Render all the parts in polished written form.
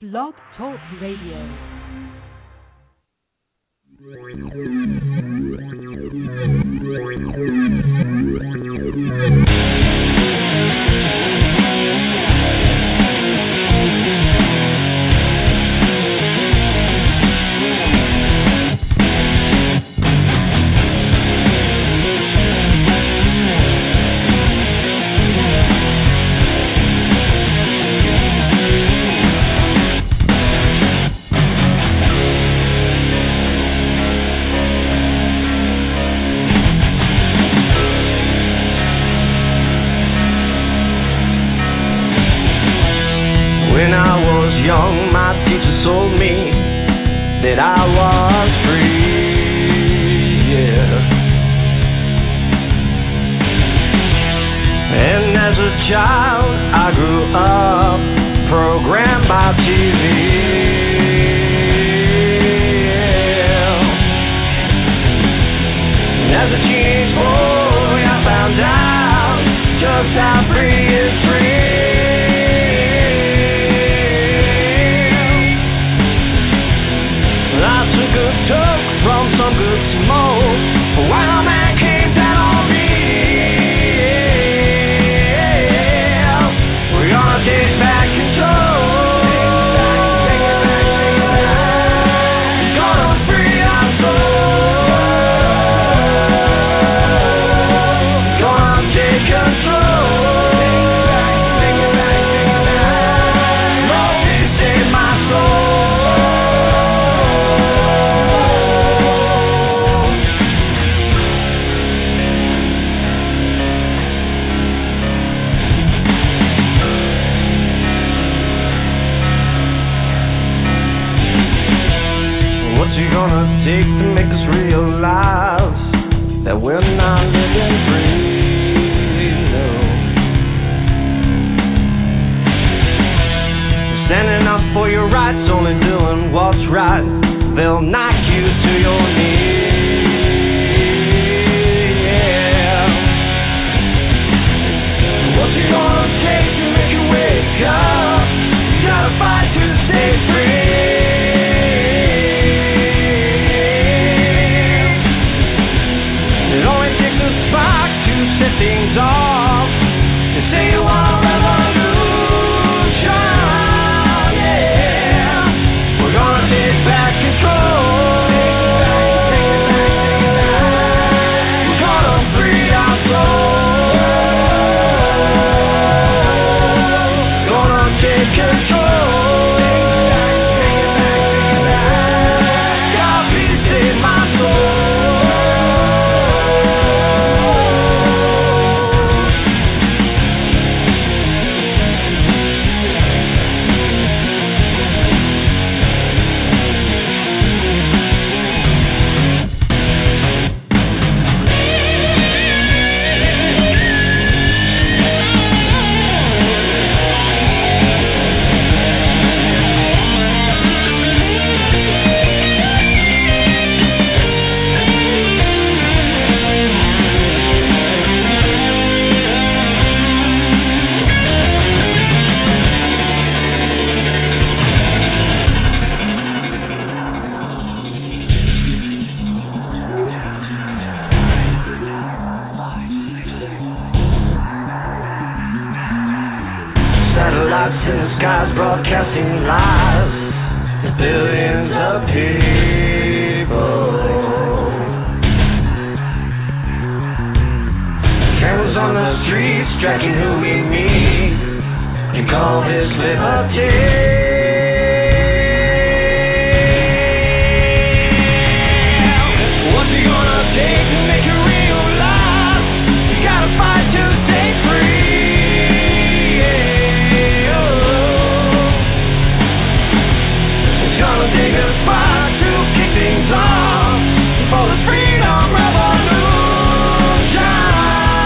Blog Talk Radio.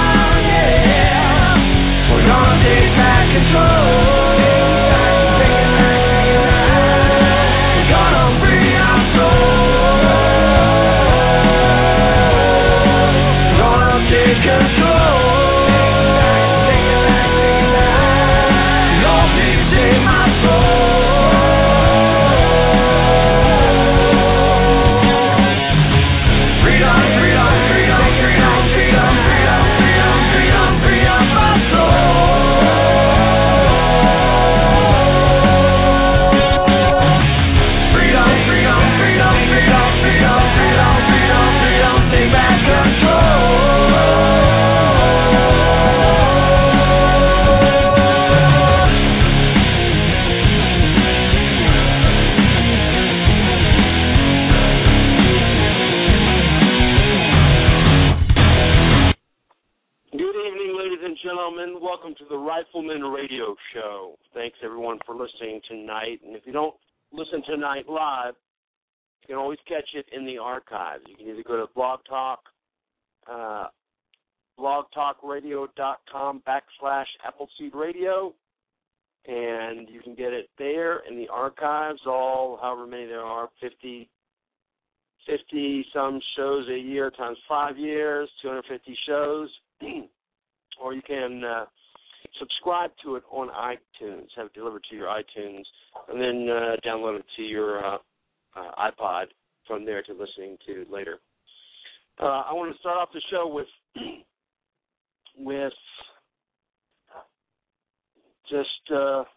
Take back control. welcome to the Rifleman Radio Show. Thanks, everyone, for listening tonight. And if you don't listen tonight live, you can always catch it in the archives. You can either go to blogtalkradio.com/Appleseed Radio, and you can get it there in the archives, all however many there are, 50-some shows a year times 5 years, 250 shows. Or you can subscribe to it on iTunes, have it delivered to your iTunes, and then download it to your iPod from there to listening to later. I want to start off the show with just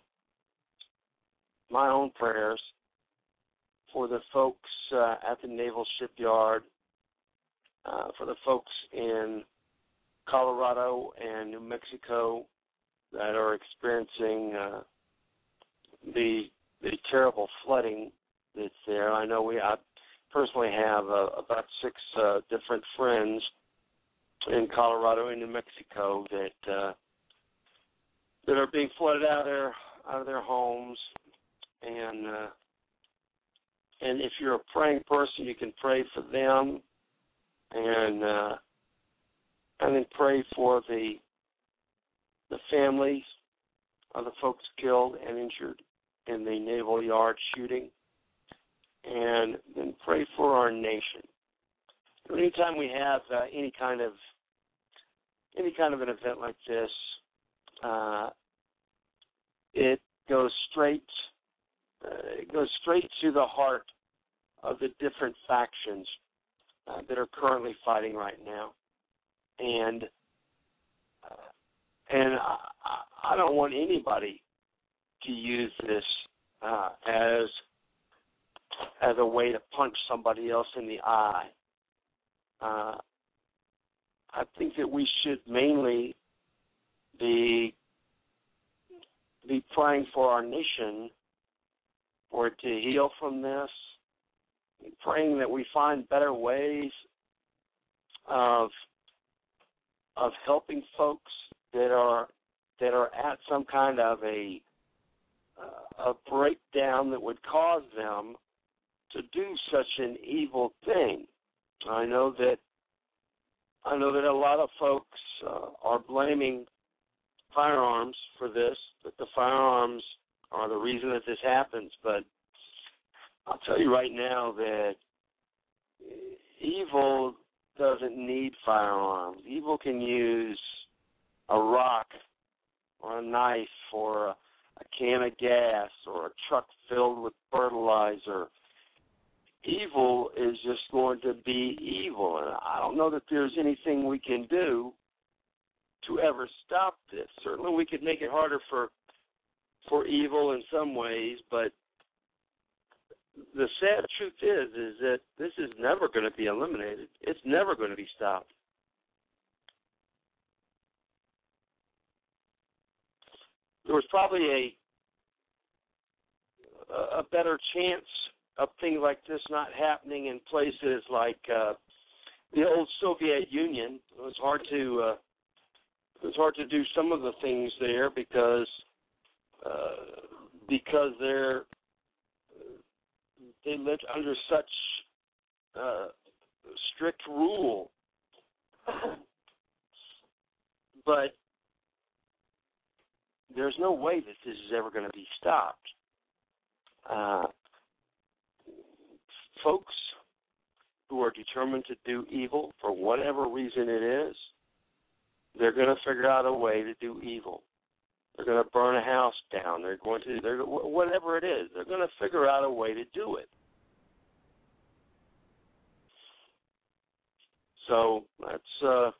my own prayers for the folks at the Naval Shipyard, for the folks in Colorado and New Mexico that are experiencing the terrible flooding that's there. I know I personally have about 6 different friends in Colorado and New Mexico that are being flooded out of their homes, and if you're a praying person, you can pray for them, and then pray for the families of the folks killed and injured in the Naval Yard shooting, and then pray for our nation. Anytime we have any kind of an event like this, it goes straight to the heart of the different factions that are currently fighting right now. And I don't want anybody to use this as a way to punch somebody else in the eye. I think that we should mainly be praying for our nation, for it to heal from this, praying that we find better ways of helping folks that are at some kind of a breakdown that would cause them to do such an evil thing. I know that a lot of folks are blaming firearms for this, that the firearms are the reason that this happens, but I'll tell you right now that evil doesn't need firearms. Evil can use a rock or a knife or a can of gas or a truck filled with fertilizer. Evil is just going to be evil, and I don't know that there's anything we can do to ever stop this. Certainly we could make it harder for evil in some ways, but the sad truth is that this is never going to be eliminated. It's never going to be stopped. There was probably a better chance of things like this not happening in places like the old Soviet Union. It was hard to do some of the things there because they lived under such strict rule. But there's no way that this is ever going to be stopped. Folks who are determined to do evil for whatever reason it is, they're going to figure out a way to do evil. They're going to burn a house down. They're whatever it is, they're going to figure out a way to do it. So that's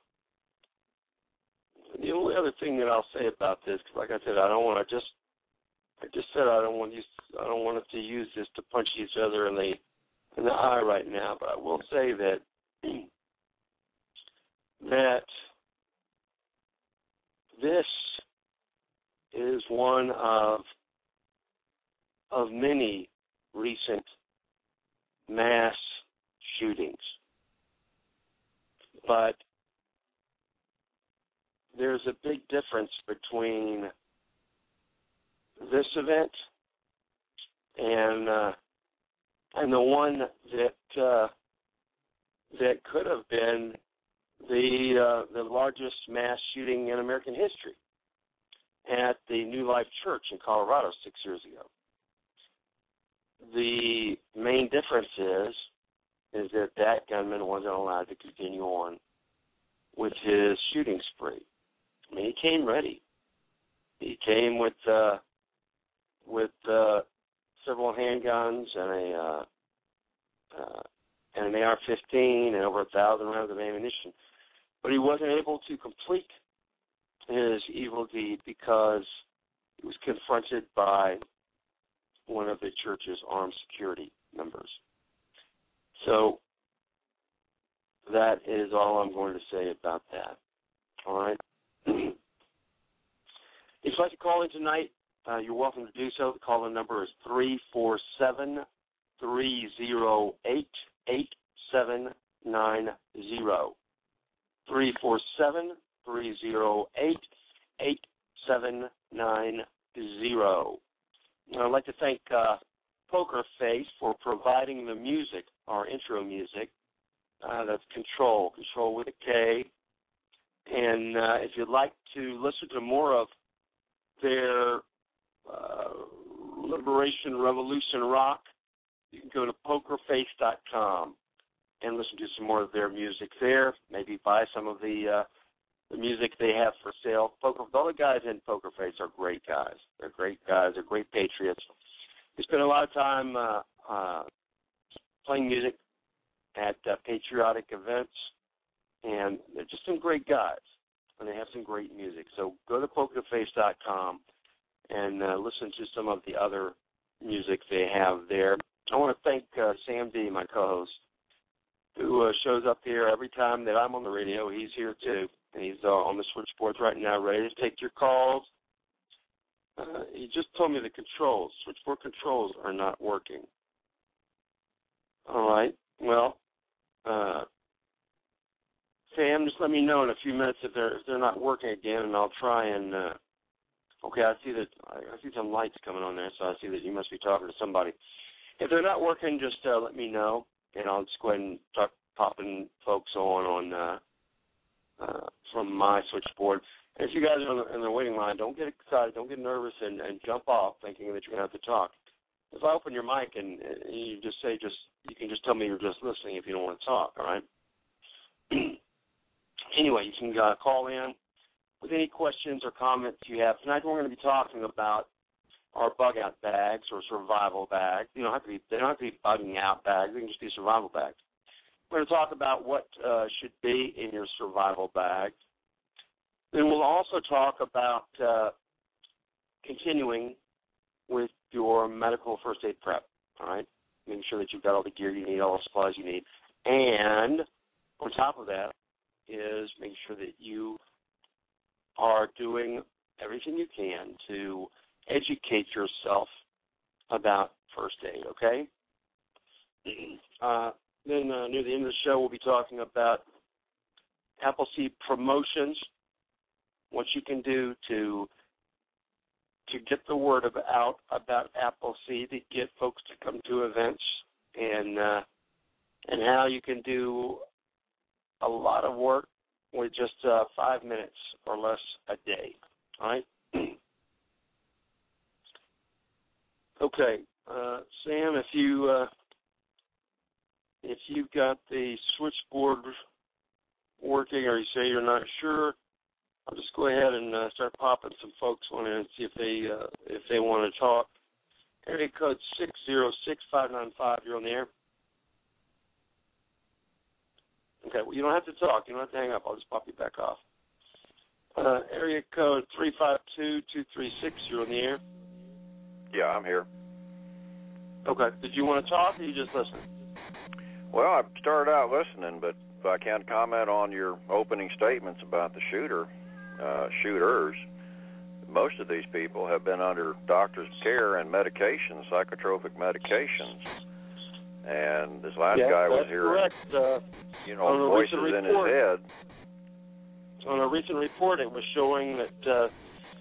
the only other thing that I'll say about this. Because like I said, I don't want to I just said I don't want us to use this to punch each other in the eye right now. But I will say that this is one of many recent mass shootings. But there's a big difference between this event and the one that could have been the largest mass shooting in American history at the New Life Church in Colorado 6 years ago. The main difference is that gunman wasn't allowed to continue on with his shooting spree. I mean, he came ready. He came with several handguns and an AR-15 and over 1,000 rounds of ammunition, but he wasn't able to complete his evil deed because he was confronted by one of the church's armed security members. So that is all I'm going to say about that. All right? If you'd like to call in tonight, you're welcome to do so. The call-in number is 347-308-8790. 347-308-8790. I'd like to thank Poker Face for providing the music, our intro music. That's Control with a K. And if you'd like to listen to more of their Liberation Revolution rock, you can go to pokerface.com and listen to some more of their music there. Maybe buy some of the music they have for sale. All the guys in Poker Face are great guys. They're great guys. They're great patriots. They spend a lot of time playing music at patriotic events, and they're just some great guys, and they have some great music. So go to pokerface.com and listen to some of the other music they have there. I want to thank Sam D., my co-host, who shows up here every time that I'm on the radio. He's here, too, and he's on the switchboards right now ready to take your calls. He just told me the switchboard controls are not working. All right. Well, Sam, just let me know in a few minutes if they're not working again, and I'll try and. Okay, I see some lights coming on there, so I see that you must be talking to somebody. If they're not working, just let me know, and I'll just go ahead and start popping folks on from my switchboard. And if you guys are in the waiting line, don't get excited, don't get nervous, and jump off thinking that you're going to have to talk. If I open your mic and you just say, you can just tell me you're just listening if you don't want to talk, all right? Anyway, you can call in with any questions or comments you have. Tonight we're going to be talking about our bug-out bags or survival bags. They don't have to be bugging out bags. They can just be survival bags. We're going to talk about what should be in your survival bag. Then we'll also talk about continuing with your medical first aid prep, all right? Making sure that you've got all the gear you need, all the supplies you need. And on top of that is making sure that you are doing everything you can to educate yourself about first aid, okay? Then near the end of the show, we'll be talking about Appleseed promotions, what you can do to get the word out about Appleseed, to get folks to come to events, and how you can do a lot of work with just 5 minutes or less a day. All right? Okay, Sam, if you've got the switchboard working, or you say you're not sure, I'll just go ahead and start popping some folks on in and see if they want to talk. Area code 606-595. You're on the air. Okay, well, you don't have to talk. You don't have to hang up. I'll just pop you back off. Area code 352-236. You're on the air. Yeah, I'm here. Okay. Did you want to talk, or you just listening? Well, I started out listening, but if I can't comment on your opening statements about the shooters, most of these people have been under doctor's care and medications, psychotropic medications. And this last guy was hearing, correct. voices in his head. on a recent report, it was showing that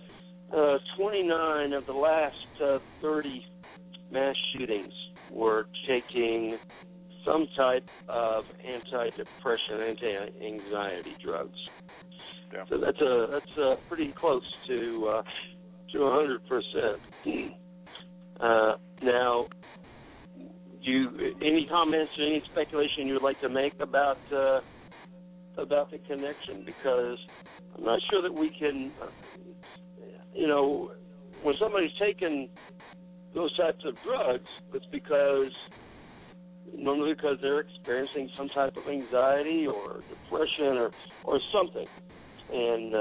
29 of the last 30 mass shootings were taking some type of antidepressant, anti-anxiety drugs. Yeah. So that's pretty close to 100%. Now, any comments or any speculation you would like to make about the connection? Because I'm not sure that we can, when somebody's taken those types of drugs, it's normally because they're experiencing some type of anxiety or depression or something, and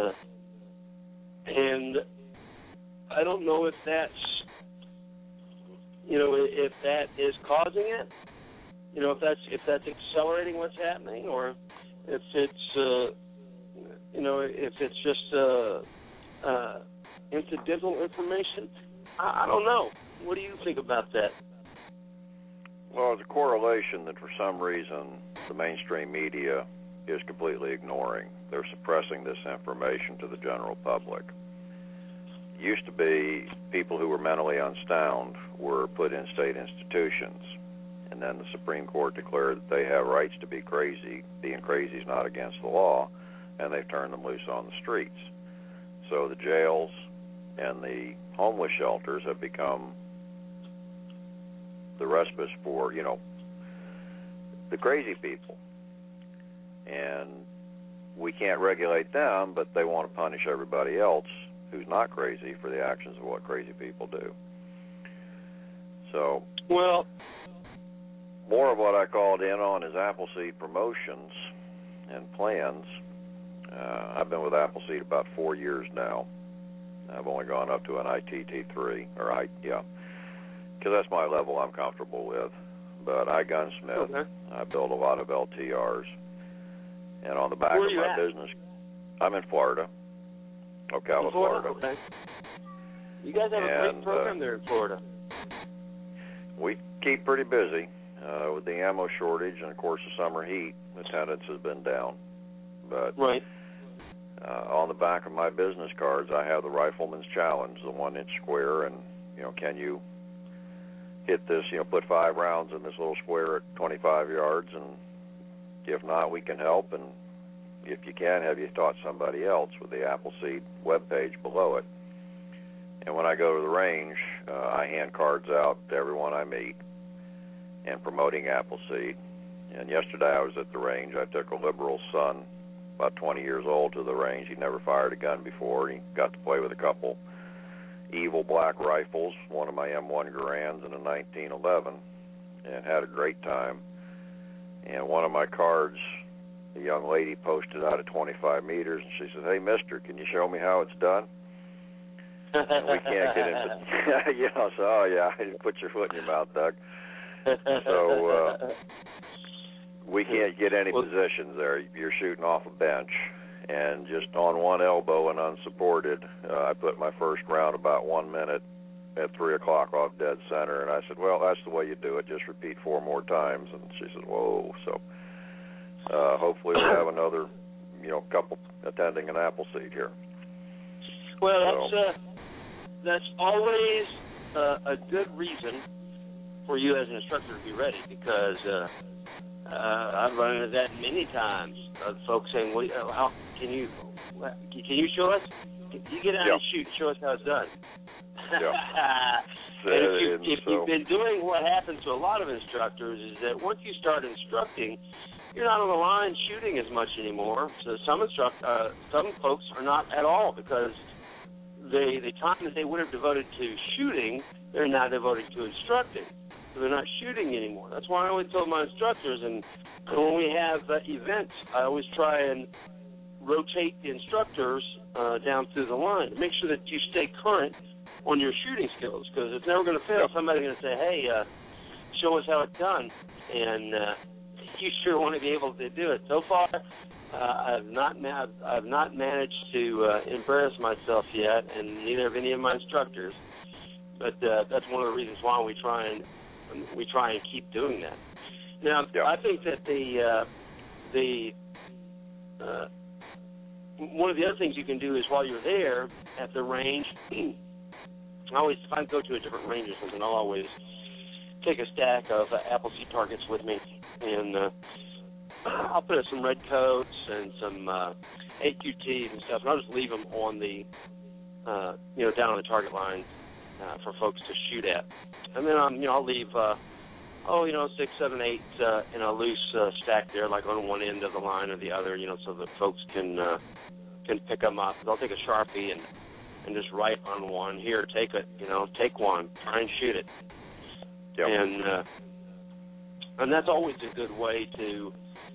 I don't know if that's if that is causing it, if that's accelerating what's happening, or if it's if it's just incidental information. I don't know. What do you think about that? Well, it's a correlation that for some reason the mainstream media is completely ignoring. They're suppressing this information to the general public. It used to be people who were mentally unsound were put in state institutions, and then the Supreme Court declared that they have rights to be crazy. Being crazy is not against the law, and they've turned them loose on the streets. So the jails and the homeless shelters have become the respite for, the crazy people. And we can't regulate them, but they want to punish everybody else who's not crazy for the actions of what crazy people do. So, well, more of what I called in on is Appleseed promotions and plans. I've been with Appleseed about 4 years now. I've only gone up to an ITT3, because that's my level I'm comfortable with. But I gunsmith. Okay. I build a lot of LTRs. And on the back of my business, I'm in Florida, Ocala, Florida. Okay. You guys have a great program there in Florida. We keep pretty busy. With the ammo shortage and, of course, the summer heat, attendance has been down. But right. On the back of my business cards, I have the Rifleman's Challenge, the 1-inch square, and, can you hit this, put 5 rounds in this little square at 25 yards, and if not, we can help, and if you can, have you taught somebody else with the Appleseed webpage below it. And when I go to the range, I hand cards out to everyone I meet and promoting Appleseed. And yesterday I was at the range. I took a liberal son, about 20 years old, to the range. He'd never fired a gun before. He got to play with a couple Evil black rifles, one of my M1 Garands and a 1911, and had a great time. And one of my cards, a young lady posted out at 25 meters, and she says, "Hey, mister, can you show me how it's done?" And we can't get into, so, put your foot in your mouth, Doug. So we can't get any positions there. You're shooting off a bench. And just on one elbow and unsupported, I put my first round about 1 minute at 3 o'clock off dead center. And I said, well, that's the way you do it. Just repeat 4 more times. And she said, whoa. So hopefully we have another, couple attending an Appleseed here. Well, that's always a good reason for you as an instructor to be ready, because I've run into that many times. Folks saying, "Well, how can you show us? Can you get out and shoot? Show us how it's done." And if you've been doing what happens to a lot of instructors is that once you start instructing, you're not on the line shooting as much anymore. So some folks are not at all, because the time that they would have devoted to shooting, they're now devoting to instructing. So they're not shooting anymore. That's why I always tell my instructors, and when we have events, I always try and rotate the instructors down through the line to make sure that you stay current on your shooting skills, because it's never going to fail. Somebody's going to say, hey, show us how it's done, and you sure want to be able to do it. So far, I've not managed to embarrass myself yet, and neither have any of my instructors. But that's one of the reasons why we try and keep doing that. Now, I think that one of the other things you can do is while you're there at the range, if I go to a different range or something, I'll always take a stack of Appleseed targets with me, and I'll put some red coats and some AQTs and stuff, and I'll just leave them on the, down on the target line for folks to shoot at. And then I'll leave 6, 7, 8 in a loose stack there, like on one end of the line or the other, so that folks can pick them up. They'll take a Sharpie and just write on one, here, take it, take one, try and shoot it. Yep. And that's always a good way to.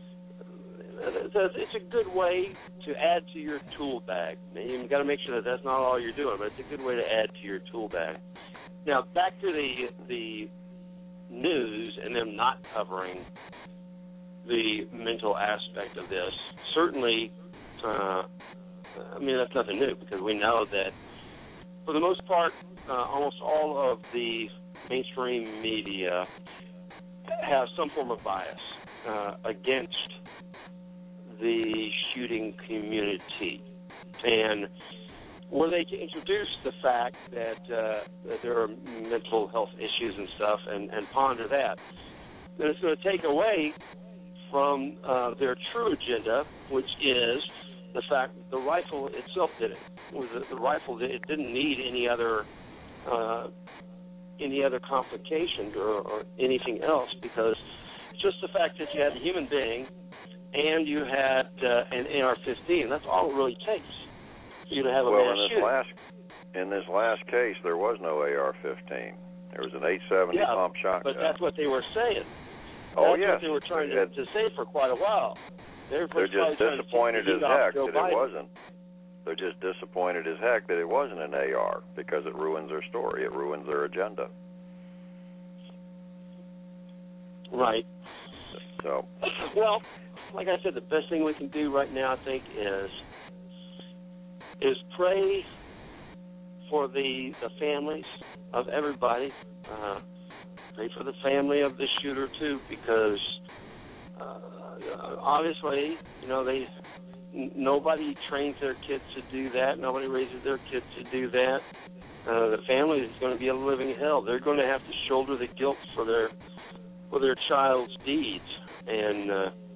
It's a good way to add to your tool bag. You've got to make sure that that's not all you're doing, but it's a good way to add to your tool bag. Now, back to the news and them not covering the mental aspect of this. Certainly, that's nothing new, because we know that for the most part, almost all of the mainstream media have some form of bias against the shooting community, and were they to introduce the fact that there are mental health issues and stuff, and ponder that, then it's going to take away from their true agenda, which is the fact that the rifle itself did it. The rifle, it didn't need any other complications or anything else, because just the fact that you had a human being and you had an AR-15, that's all it really takes for you to have a mass shooting. In this last case, there was no AR-15. There was an 870 pump shotgun. But that's what they were saying. Oh, that's yes. what they were trying to say for quite a while. They're just disappointed as heck that it wasn't. They're just disappointed as heck that it wasn't an AR, because it ruins their story. It ruins their agenda. Right. So. Well, like I said, the best thing we can do right now, I think, is pray for the families of everybody. Pray for the family of the shooter too, because obviously, nobody trains their kids to do that. Nobody raises their kids to do that. The family is going to be a living hell. They're going to have to shoulder the guilt for their child's deeds, and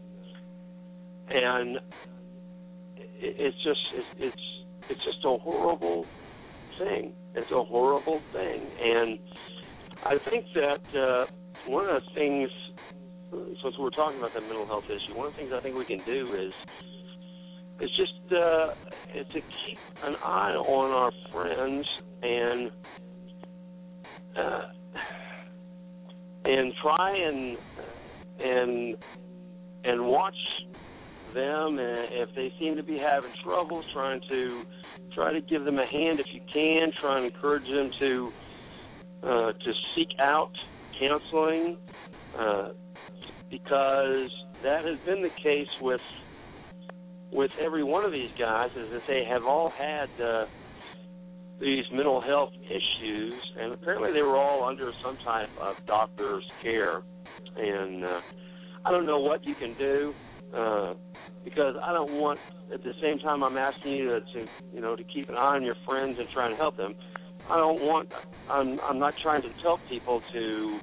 it's just a horrible thing. It's a horrible thing, and I think that one of the things, since we're talking about the mental health issue, one of the things I think we can do is just to keep an eye on our friends and try and watch them, and if they seem to be having trouble, try to give them a hand if you can. Try and encourage them to seek out counseling, because that has been the case with every one of these guys, is that they have all had these mental health issues, and apparently they were all under some type of doctor's care. And I don't know what you can do, because I don't want, at the same time I'm asking you to keep an eye on your friends and try and help them. I'm not trying to tell people to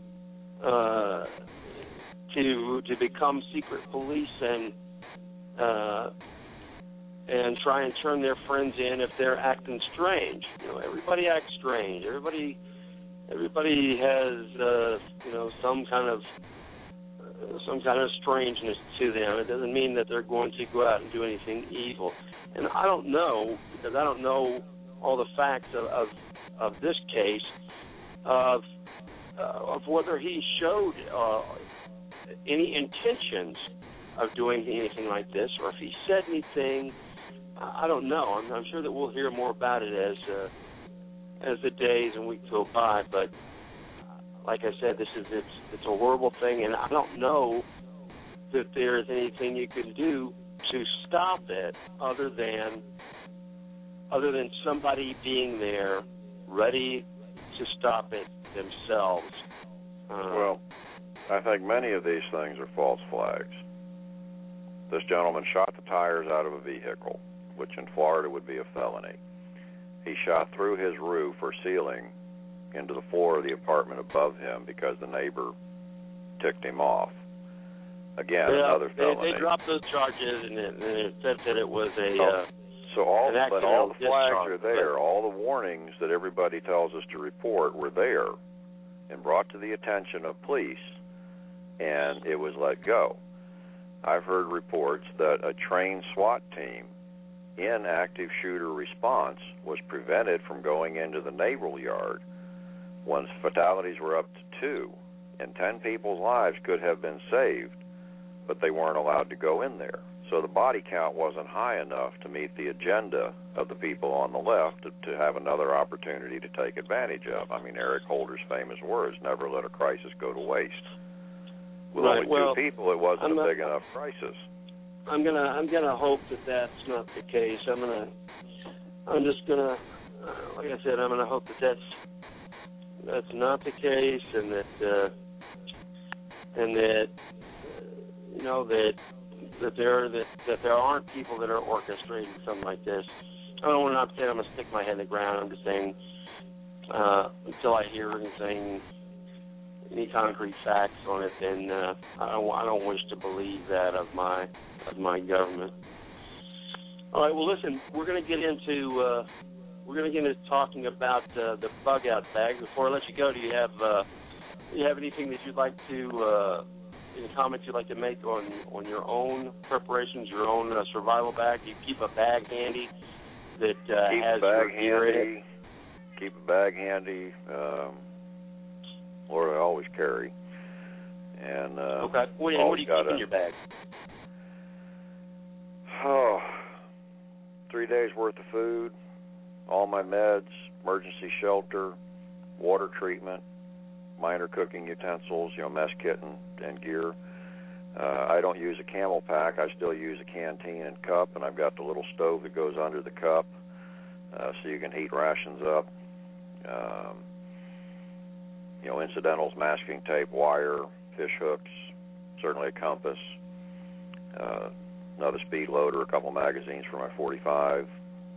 become secret police and try and turn their friends in if they're acting strange. Everybody acts strange. Everybody has some kind of strangeness to them. It doesn't mean that they're going to go out and do anything evil. And I don't know, because I don't know all the facts of this case, of whether he showed any intentions of doing anything like this, or if he said anything. I don't know. I'm sure that we'll hear more about it as the days and weeks go by. But like I said, it's a horrible thing, and I don't know that there is anything you can do to stop it other than somebody being there, ready to stop it themselves. Well, I think many of these things are false flags. This gentleman shot the tires out of a vehicle. which in Florida would be a felony. He shot through his roof or ceiling into the floor of the apartment above him because the neighbor ticked him off. Again, another felony. They dropped those charges, and it said that it was So all the flags are there. But all the warnings that everybody tells us to report were there and brought to the attention of police, and it was let go. I've heard reports that a trained SWAT team in active shooter response was prevented from going into the naval yard when fatalities were up to 2, and 10 people's lives could have been saved, but they weren't allowed to go in there. So the body count wasn't high enough to meet the agenda of the people on the left to have another opportunity to take advantage of. I mean, Eric Holder's famous words, never let a crisis go to waste. With only 2 people, it wasn't a big enough crisis. I'm gonna hope that that's not the case. I'm just gonna, like I said, I'm gonna hope that that's not the case, and that you know that there aren't people that are orchestrating something like this. I don't want to. I'm saying I'm gonna stick my head in the ground. I'm just saying until I hear anything, any concrete facts on it, then I don't wish to believe that of my government. All right. Well, listen, we're going to get into talking about the bug out bag. Before I let you go, do you have anything that you'd like to any comments you'd like to make on your own preparations, your own survival bag? Do you keep a bag handy that has your gear in it? Keep a bag handy. Lord, I always carry. And okay. What do you keep in your bag? 3 days worth of food, all my meds, emergency shelter, water treatment, minor cooking utensils, mess kit and gear. I don't use a camel pack. I still use a canteen and cup, and I've got the little stove that goes under the cup so you can heat rations up. Incidentals, masking tape, wire, fish hooks, certainly a compass, another speed loader, a couple magazines for my .45.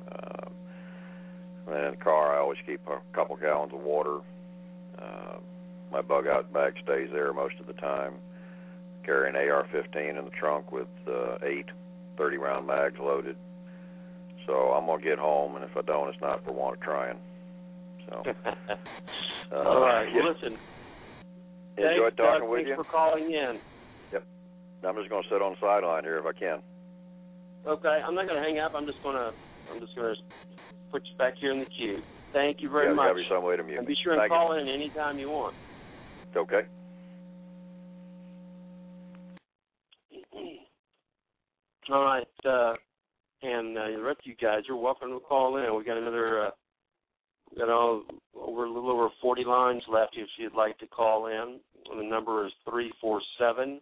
And in the car, I always keep a couple gallons of water. My bug-out bag stays there most of the time. Carry an AR-15 in the trunk with 8 30-round mags loaded. So I'm going to get home, and if I don't, it's not for want of trying. So. All right. Well, listen. Enjoyed talking with you. Thanks for calling in. Yep. I'm just going to sit on the sideline here if I can. Okay. I'm not going to hang up. I'm just going to put you back here in the queue. Thank you very much. Have you some way to mute. And be sure and call in anytime you want. Okay. All right. And the rest of you guys, you're welcome to call in. We got another. We got a little over 40 lines left if you'd like to call in. The number is 347-308-8790.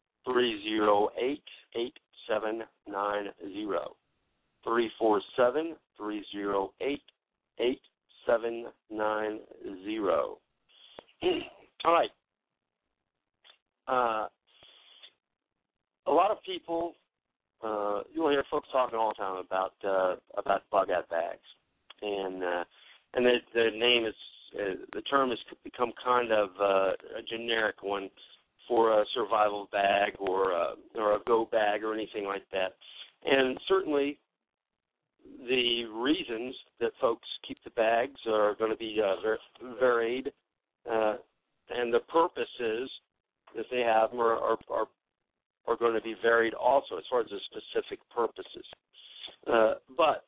347-308-8790. All right. A lot of people, you'll hear folks talking all the time about bug-out bags, and the name is the term has become kind of a generic one for a survival bag or a go bag or anything like that. And certainly, the reasons that folks keep the bags are going to be varied, and the purposes that they have are going to be varied also as far as the specific purposes. But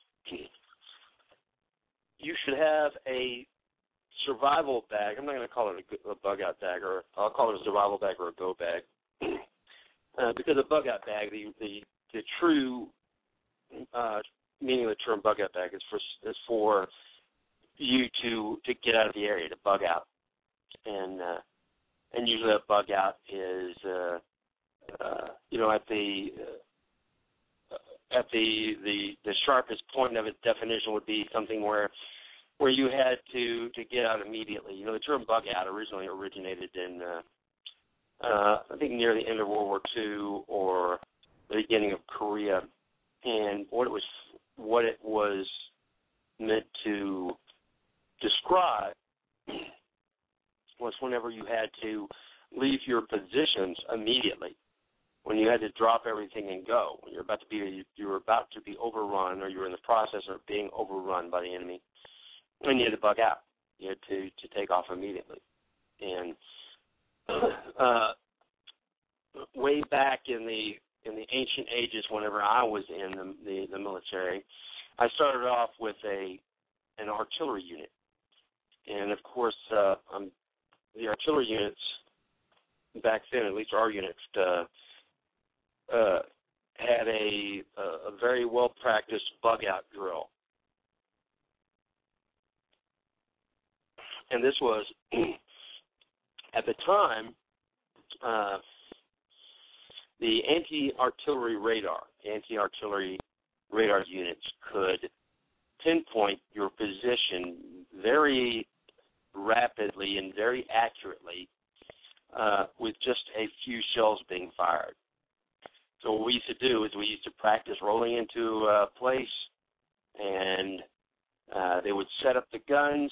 you should have a survival bag. I'm not going to call it a bug-out bag, or I'll call it a survival bag or a go bag, because a bug-out bag, the true meaning of the term bug-out bag is for you to get out of the area, to bug out, and usually a bug out is at the sharpest point of its definition would be something where you had to get out immediately. The term bug out originally originated in I think near the end of World War II or the beginning of Korea, and what it was what it was meant to describe was whenever you had to leave your positions immediately, when you had to drop everything and go, when you were about to be overrun, or you were in the process of being overrun by the enemy, and you had to bug out. You had to take off immediately. And way back in the ancient ages, whenever I was in the military, I started off with an artillery unit, and of course, the artillery units back then, at least our units, had a very well practiced bug out drill, and this was at the time. The anti-artillery radar units could pinpoint your position very rapidly and very accurately with just a few shells being fired. So what we used to do is we used to practice rolling into a place, and they would set up the guns,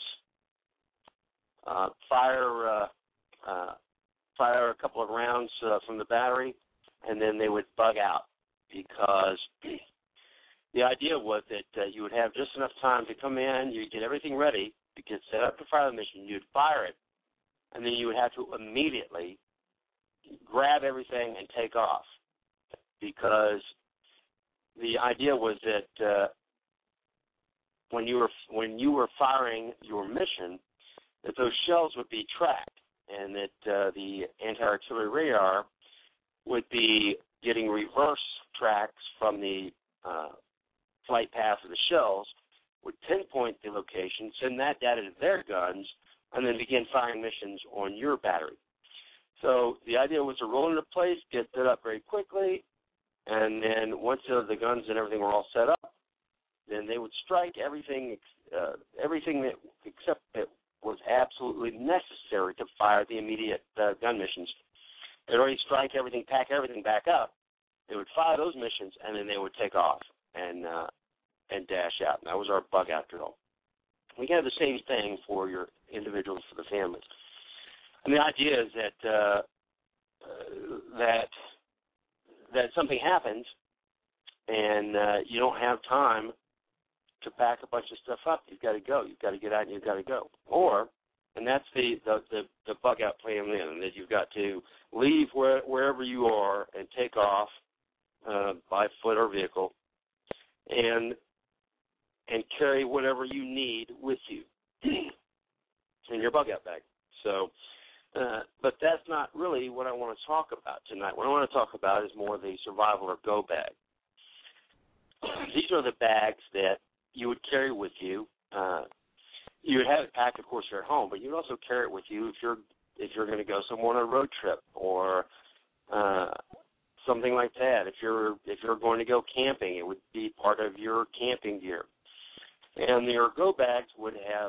fire a couple of rounds from the battery, and then they would bug out, because the idea was that you would have just enough time to come in, you'd get everything ready, you get set up to fire the mission, you'd fire it, and then you would have to immediately grab everything and take off, because the idea was that when you were firing your mission, that those shells would be tracked, and that the anti-artillery radar would be getting reverse tracks from the flight path of the shells, would pinpoint the location, send that data to their guns, and then begin firing missions on your battery. So the idea was to roll into place, get set up very quickly, and then once the guns and everything were all set up, then they would strike everything that except that was absolutely necessary to fire the immediate gun missions. They'd already strike everything, pack everything back up. They would fire those missions, and then they would take off and dash out. And that was our bug out drill. We can have the same thing for your individuals, for the families. And the idea is that something happens, and you don't have time to pack a bunch of stuff up. You've got to go. You've got to get out, and you've got to go. And that's the bug out plan then, that you've got to leave wherever you are and take off by foot or vehicle, and carry whatever you need with you in your bug out bag. So, but that's not really what I want to talk about tonight. What I want to talk about is more the survival or go bag. These are the bags that you would carry with you. You would have it packed, of course, here at home, but you would also carry it with you if you're going to go somewhere on a road trip or something like that. If you're going to go camping, it would be part of your camping gear. And your go bags would have,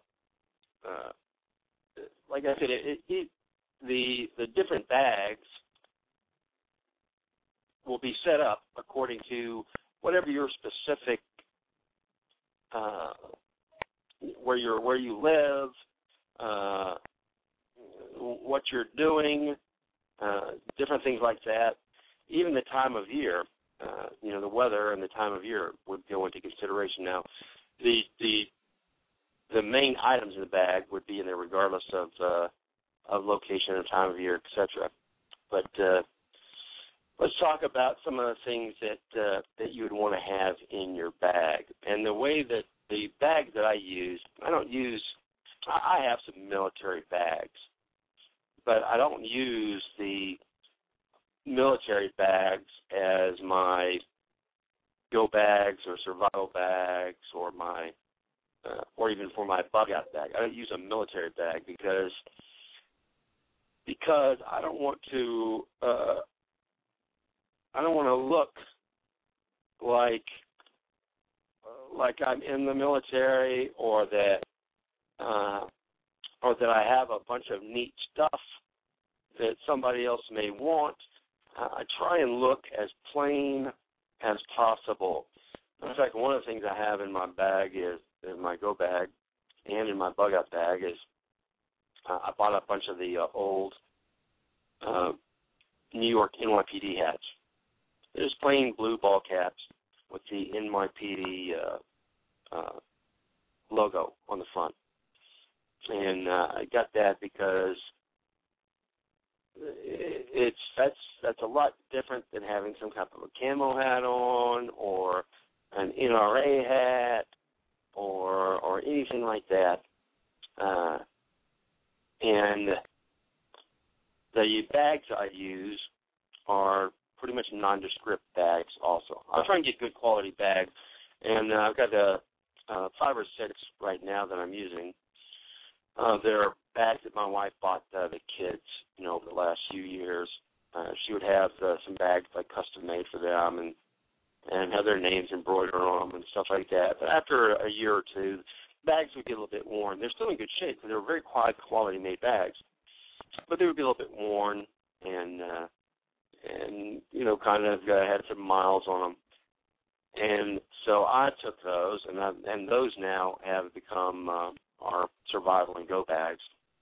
like I said, the different bags will be set up according to whatever your specific where you live, what you're doing, different things like that. Even the time of year, the weather and the time of year would go into consideration. Now, the main items in the bag would be in there regardless of location and time of year, etc. But let's talk about some of the things that you would want to have in your bag. And the way that the bag that I use, I have some military bags, but I don't use the military bags as my go bags or survival bags or my or even for my bug out bag. I don't use a military bag because I don't want to look like I'm in the military or that I have a bunch of neat stuff that somebody else may want. I try and look as plain as possible. In fact, one of the things I have in my bag is in my go bag and in my bug out bag is I bought a bunch of the old New York NYPD hats. They're just plain blue ball caps with the NYPD logo on the front. And I got that because that's a lot different than having some type of a camo hat on or an NRA hat or anything like that. And the bags I use are pretty much nondescript bags also. I try and get good quality bags, and I've got 5 or 6 right now that I'm using. They're bags that my wife bought the kids, over the last few years. She would have some bags like custom made for them and have their names embroidered on them and stuff like that. But after a year or two, bags would get a little bit worn. They're still in good shape because they were very quality made bags, but they would be a little bit worn and kind of had some miles on them. And so I took those, and those now have become our survival and go bags.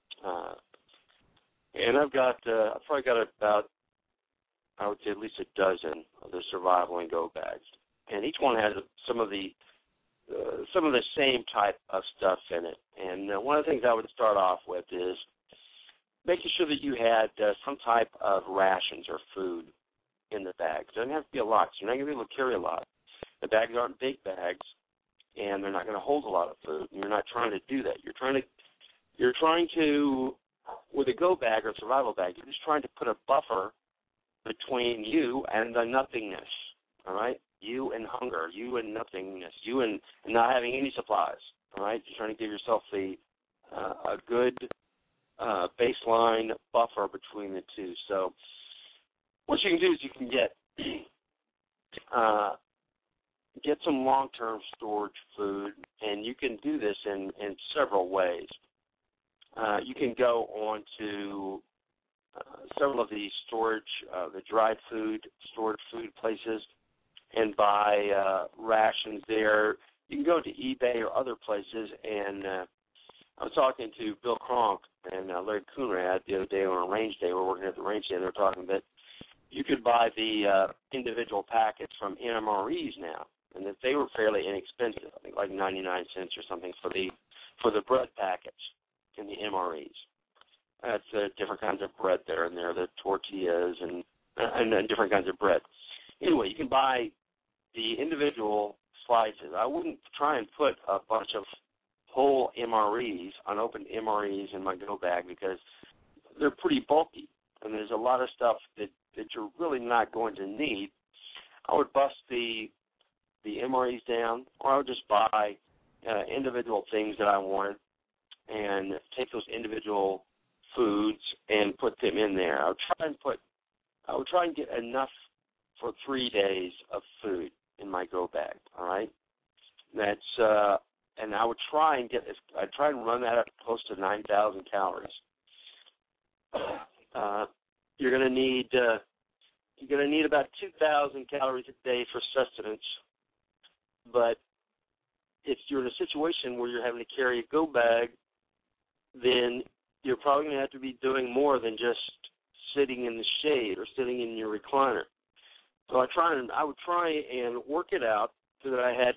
And I've probably got about, I would say at least a dozen of the survival and go bags, and each one has some of the same type of stuff in it. And one of the things I would start off with is making sure that you had some type of rations or food in the bags. It doesn't have to be a lot, so you're not going to be able to carry a lot. The bags aren't big bags, and they're not going to hold a lot of food. And you're not trying to do that. You're trying to, with a go bag or survival bag, you're just trying to put a buffer between you and the nothingness, all right? You and hunger, you and nothingness, you and not having any supplies, all right? You're trying to give yourself a good baseline buffer between the two. So what you can do is you can get some long-term storage food, and you can do this in several ways. You can go on to several of the the dried food, stored food places, and buy rations there. You can go to eBay or other places, and I was talking to Bill Kronk and Larry Coonrad the other day on a range day. We're working at the range day, and they were talking that you could buy the individual packets from NMREs now, and that they were fairly inexpensive. I think like 99 cents or something for the bread packets in the MREs. That's different kinds of bread there, and there are the tortillas and different kinds of bread. Anyway, you can buy the individual slices. I wouldn't try and put a bunch of whole MREs, unopened MREs in my go bag because they're pretty bulky, and there's a lot of stuff that you're really not going to need. I would bust the MREs down, or I would just buy individual things that I wanted and take those individual foods and put them in there. I would try and get enough for 3 days of food in my go bag. All right, that's and I would try and run that up close to 9,000 calories. You're going to need about 2,000 calories a day for sustenance. But if you're in a situation where you're having to carry a go bag, then you're probably going to have to be doing more than just sitting in the shade or sitting in your recliner. So I would try and work it out so that I had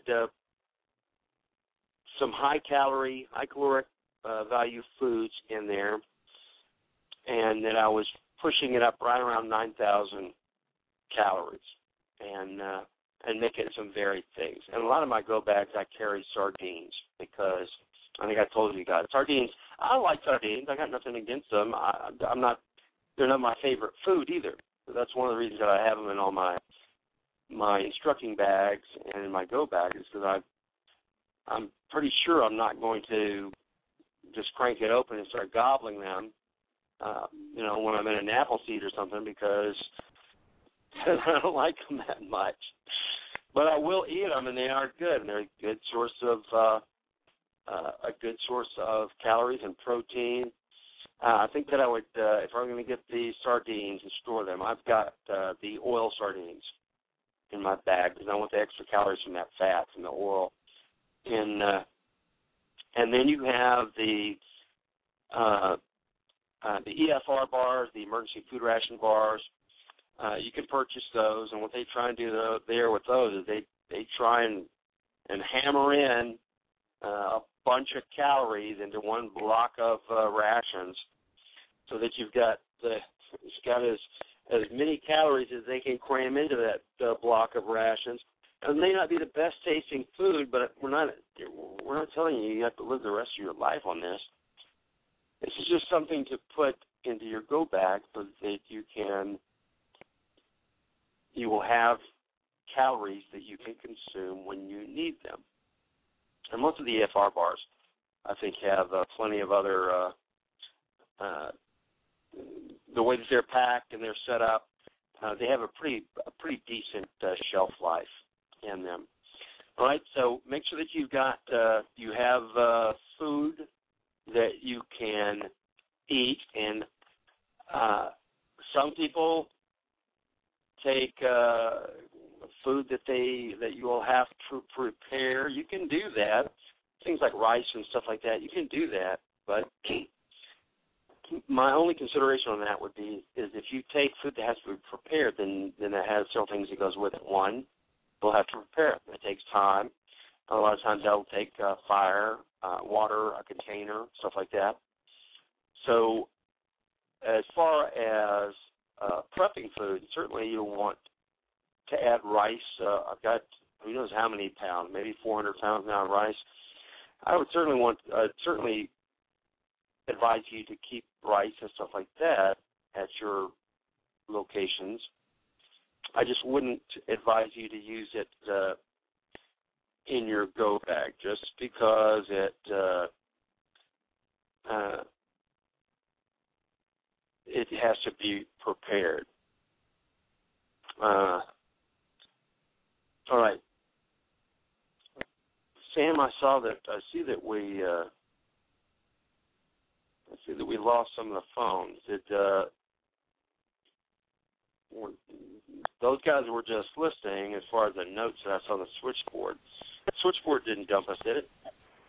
some high caloric value foods in there, and that I was pushing it up right around 9,000 calories, and making some varied things. And a lot of my go bags, I carry sardines because I think I told you guys sardines. I like sardines. I got nothing against them. They're not my favorite food either. So that's one of the reasons that I have them in all my instructing bags and in my go bag is because I'm pretty sure I'm not going to just crank it open and start gobbling them, when I'm in an apple seed or something because I don't like them that much. But I will eat them, and they are good. And they're a good source of calories and protein. I think that I would, if I'm going to get the sardines and store them, I've got the oil sardines. in my bag because I want the extra calories from that fat, from the oil. And then you have the EFR bars, the emergency food ration bars. You can purchase those, and what they try and do there with those is they try and hammer in a bunch of calories into one block of rations, so that you've got as many calories as they can cram into that block of rations. It may not be the best tasting food, but we're not telling you have to live the rest of your life on this. This is just something to put into your go bag so that you will have calories that you can consume when you need them. And most of the EFR bars, I think, have plenty of other, the way that they're packed and they're set up, they have a pretty decent shelf life in them. All right, so make sure that you have food that you can eat, and some people take food that you will have to prepare. You can do that. Things like rice and stuff like that, you can do that. But my only consideration on that would be is if you take food that has to be prepared, then that has several things that goes with it. One, you'll have to prepare it. It takes time. A lot of times that will take fire, water, a container, stuff like that. So as far as prepping food, certainly you'll want to add rice. I've got who knows how many pounds, maybe 400 pounds now of rice. I would certainly advise you to keep rice and stuff like that at your locations. I just wouldn't advise you to use it in your go bag just because it has to be prepared. All right, Sam. I see that we lost some of the phones. Those guys were just listening as far as the notes that I saw on the switchboard. The switchboard didn't dump us, did it?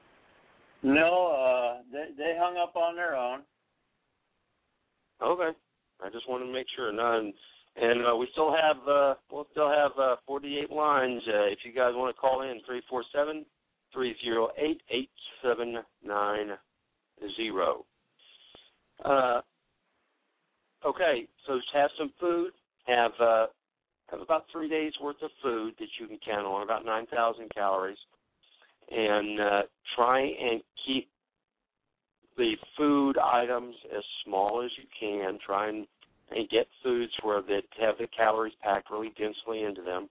No, they hung up on their own. Okay, I just wanted to make sure. None. And we'll still have 48 lines. If you guys want to call in, 347-308-8790. Okay, so have some food. Have about 3 days worth of food that you can count on, about 9,000 calories, and try and keep the food items as small as you can. Try and get foods where that have the calories packed really densely into them.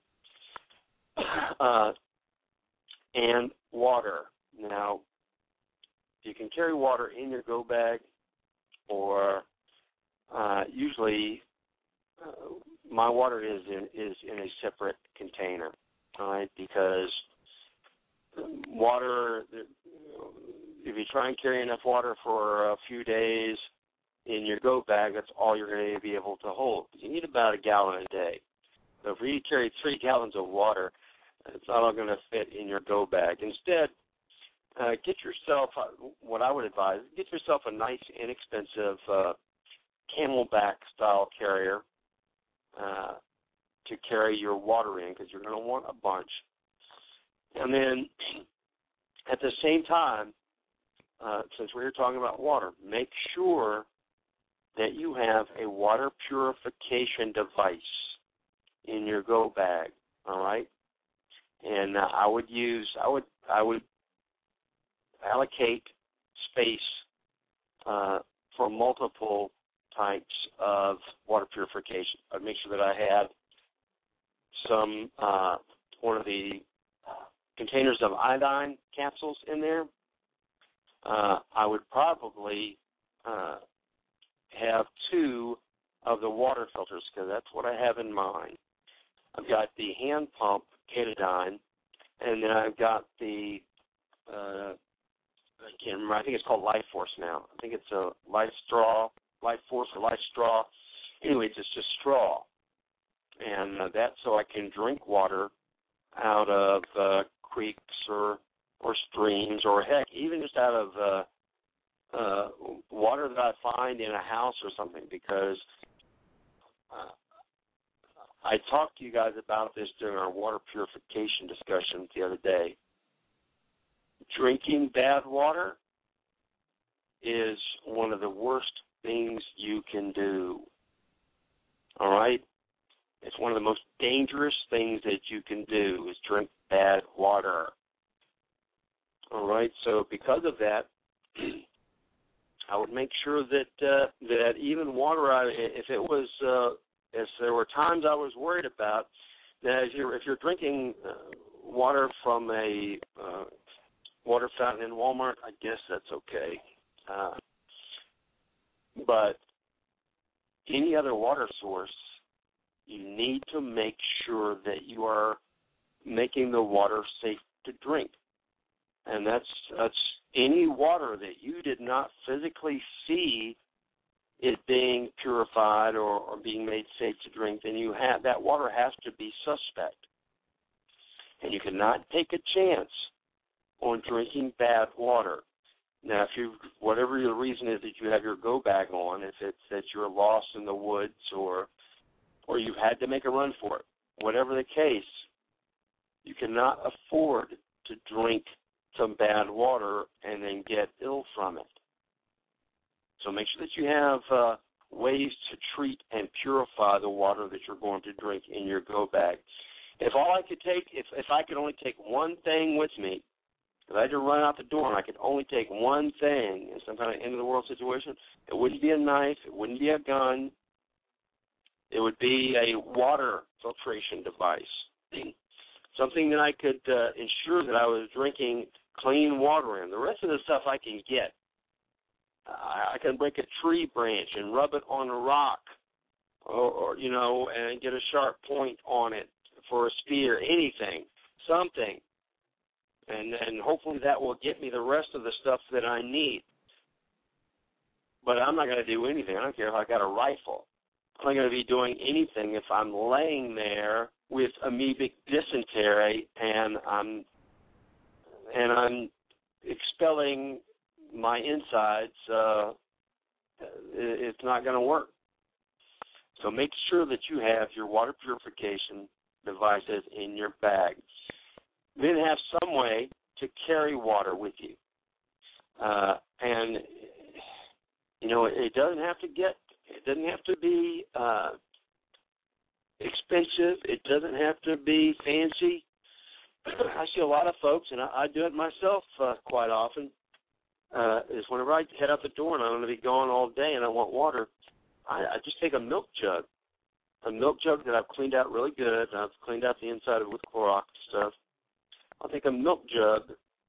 And water. Now, you can carry water in your go bag, or usually my water is in a separate container, all right? Because water, if you try and carry enough water for a few days in your go bag, that's all you're going to be able to hold. You need about a gallon a day. So if you carry 3 gallons of water, it's not all going to fit in your go bag. Instead, get yourself, what I would advise, get yourself a nice, inexpensive Camelback-style carrier to carry your water in, because you're going to want a bunch. And then at the same time, since we're here talking about water, make sure that you have a water purification device in your go bag, all right? And I would allocate space for multiple types of water purification. I'd make sure that I had some one of the containers of iodine capsules in there. I would probably have 2 of the water filters, because that's what I have in mind. I've got the hand pump Katadyn, and then I've got the I can't remember. I think it's called Life Force now. I think it's a Life Force or Life Straw. Anyway, it's just straw. and that's so I can drink water out of creeks or streams, or heck, even just out of water that I find in a house or something, because I talked to you guys about this during our water purification discussion the other day. Drinking bad water is one of the worst things you can do. All right? It's one of the most dangerous things that you can do is drink bad water. All right? So because of that, I would make sure that even water, if there were times I was worried about that if you're drinking water from a water fountain in Walmart, I guess that's okay. But any other water source, you need to make sure that you are making the water safe to drink. And that's any water that you did not physically see it being purified or being made safe to drink, then that water has to be suspect. And you cannot take a chance on drinking bad water. Now, whatever the reason is that you have your go bag on, if it's that you're lost in the woods or you had to make a run for it, whatever the case, you cannot afford to drink some bad water and then get ill from it. So make sure that you have ways to treat and purify the water that you're going to drink in your go bag. If I could only take one thing with me, if I had to run out the door and I could only take one thing in some kind of end-of-the-world situation, it wouldn't be a knife, it wouldn't be a gun, it would be a water filtration device. Something that I could ensure that I was drinking clean water in. The rest of the stuff I can get. I can break a tree branch and rub it on a rock or and get a sharp point on it for a spear, anything, something. And hopefully that will get me the rest of the stuff that I need. But I'm not going to do anything. I don't care if I got a rifle. I'm not going to be doing anything if I'm laying there with amoebic dysentery and I'm expelling my insides. It's not going to work. So make sure that you have your water purification devices in your bag. Then have some way to carry water with you. And it doesn't have to be expensive. It doesn't have to be fancy. I see a lot of folks, and I do it myself quite often, is whenever I head out the door and I'm going to be gone all day and I want water, I just take a milk jug that I've cleaned out really good, and I've cleaned out the inside of it with Clorox stuff. I'll take a milk jug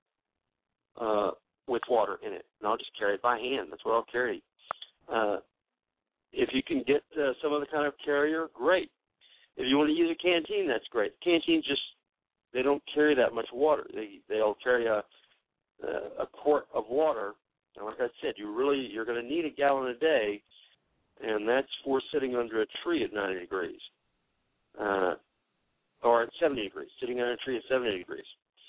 with water in it, and I'll just carry it by hand. That's what I'll carry. If you can get some other kind of carrier, great. If you want to use a canteen, that's great. Canteens they don't carry that much water. They'll carry a quart of water. And like I said, you're going to need a gallon a day, and that's for sitting under a tree at 90 degrees. Or at 70 degrees, sitting under a tree at 70 degrees.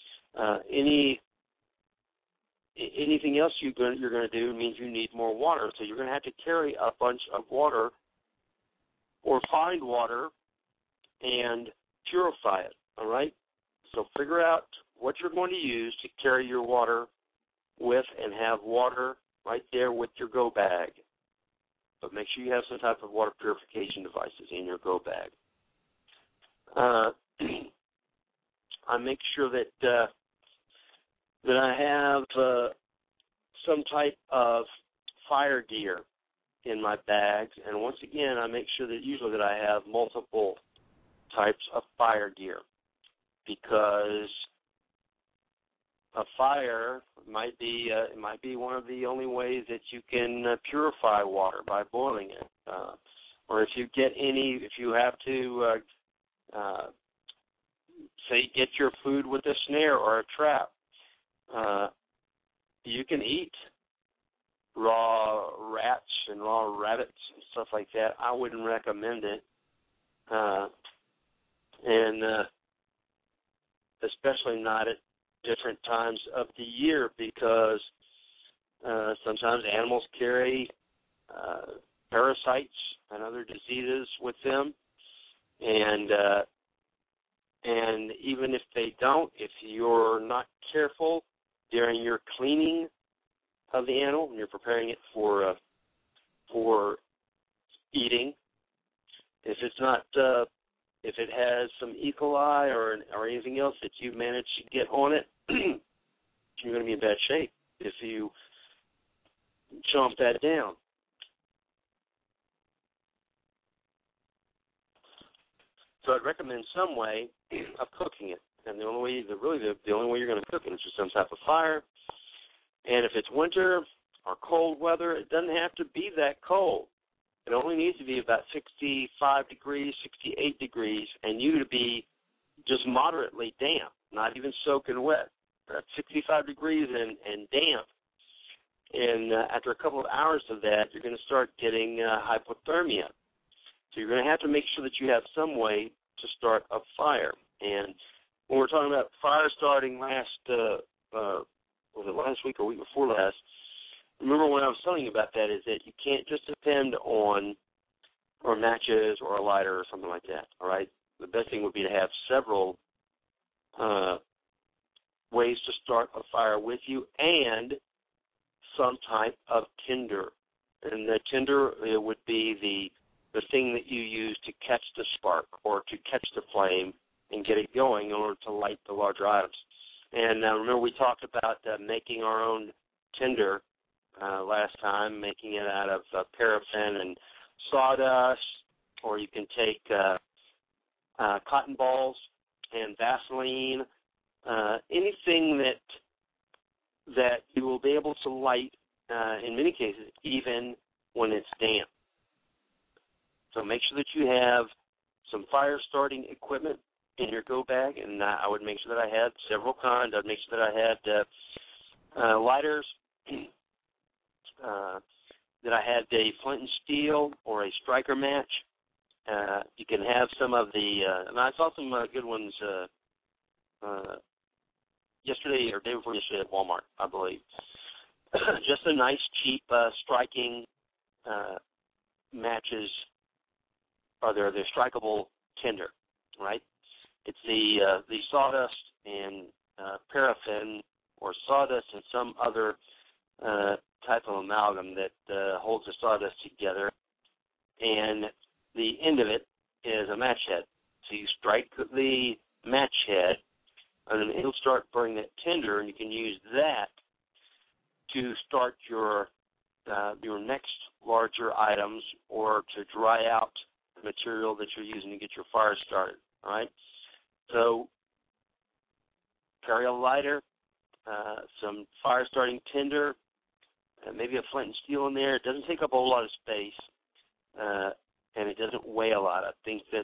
Anything else you're going to do means you need more water, so you're going to have to carry a bunch of water or find water and purify it, all right? So figure out what you're going to use to carry your water with and have water right there with your go bag. But make sure you have some type of water purification devices in your go bag. I make sure that I have some type of fire gear in my bags, and once again, I make sure that usually that I have multiple types of fire gear, because a fire might be one of the only ways that you can purify water, by boiling it, or if you have to say get your food with a snare or a trap. You can eat raw rats and raw rabbits and stuff like that. I wouldn't recommend it. and especially not at different times of the year, because sometimes animals carry parasites and other diseases with them, and even if they don't, if you're not careful during your cleaning of the animal when you're preparing it for eating, if it's not if it has some E. coli or anything else that you've managed to get on it, you're going to be in bad shape if you chomp that down. So I'd recommend some way of cooking it, and the only way, the only way you're going to cook it is with some type of fire. And if it's winter or cold weather, it doesn't have to be that cold. It only needs to be about 65 degrees, 68 degrees, and you to be just moderately damp, not even soaking wet. That's 65 degrees and damp. And after a couple of hours of that, you're going to start getting hypothermia. So you're going to have to make sure that you have some way to start a fire. And when we're talking about fire starting last week or week before last, remember when I was telling you about that is that you can't just depend on or matches or a lighter or something like that, all right? The best thing would be to have several ways to start a fire with you and some type of tinder. And the tinder would be the thing that you use to catch the spark or to catch the flame and get it going in order to light the larger items. And remember we talked about making our own tinder last time, making it out of paraffin and sawdust, or you can take cotton balls and Vaseline, anything that you will be able to light, in many cases, even when it's damp. So make sure that you have some fire-starting equipment in your go bag, and I would make sure that I had several kinds. I'd make sure that I had lighters, that I had a flint and steel or a striker match. You can have some of the, and I saw some good ones yesterday or day before yesterday at Walmart, I believe. Just a nice, cheap, striking matches, or they're strikeable tinder, right? It's the sawdust and paraffin or sawdust and some other type of amalgam that holds the sawdust together, and the end of it is a match head. So you strike the match head, and then it'll start burning that tinder, and you can use that to start your next larger items or to dry out the material that you're using to get your fire started, all right? So carry a lighter, some fire-starting tinder, maybe a flint and steel in there. It doesn't take up a whole lot of space, and it doesn't weigh a lot. I think that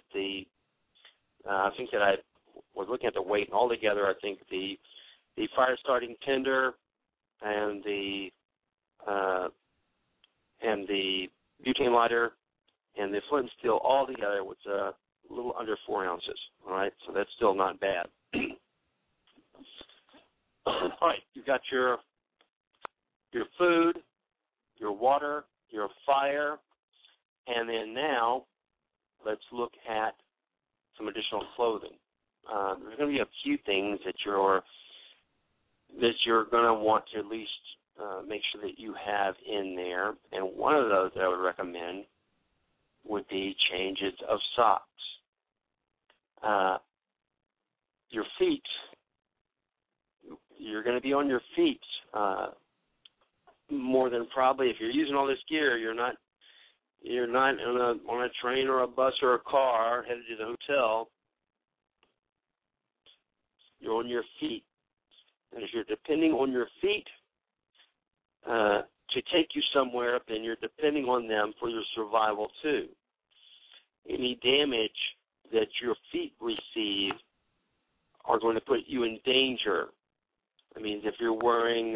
I was looking at the weight, and altogether I think the fire-starting tinder and the butane lighter and the flint and steel all together was a little under 4 ounces. All right, so that's still not bad. All right, you've got your food, your water, your fire, and then now let's look at some additional clothing. There's going to be a few things that you're going to want to at least make sure that you have in there, and one of those that I would recommend would be changes of socks. Your feet, you're going to be on your feet more than probably, if you're using all this gear, you're not on a train or a bus or a car headed to the hotel. You're on your feet. And if you're depending on your feet to take you somewhere, then you're depending on them for your survival too. Any damage that your feet receive are going to put you in danger. I mean, if you're wearing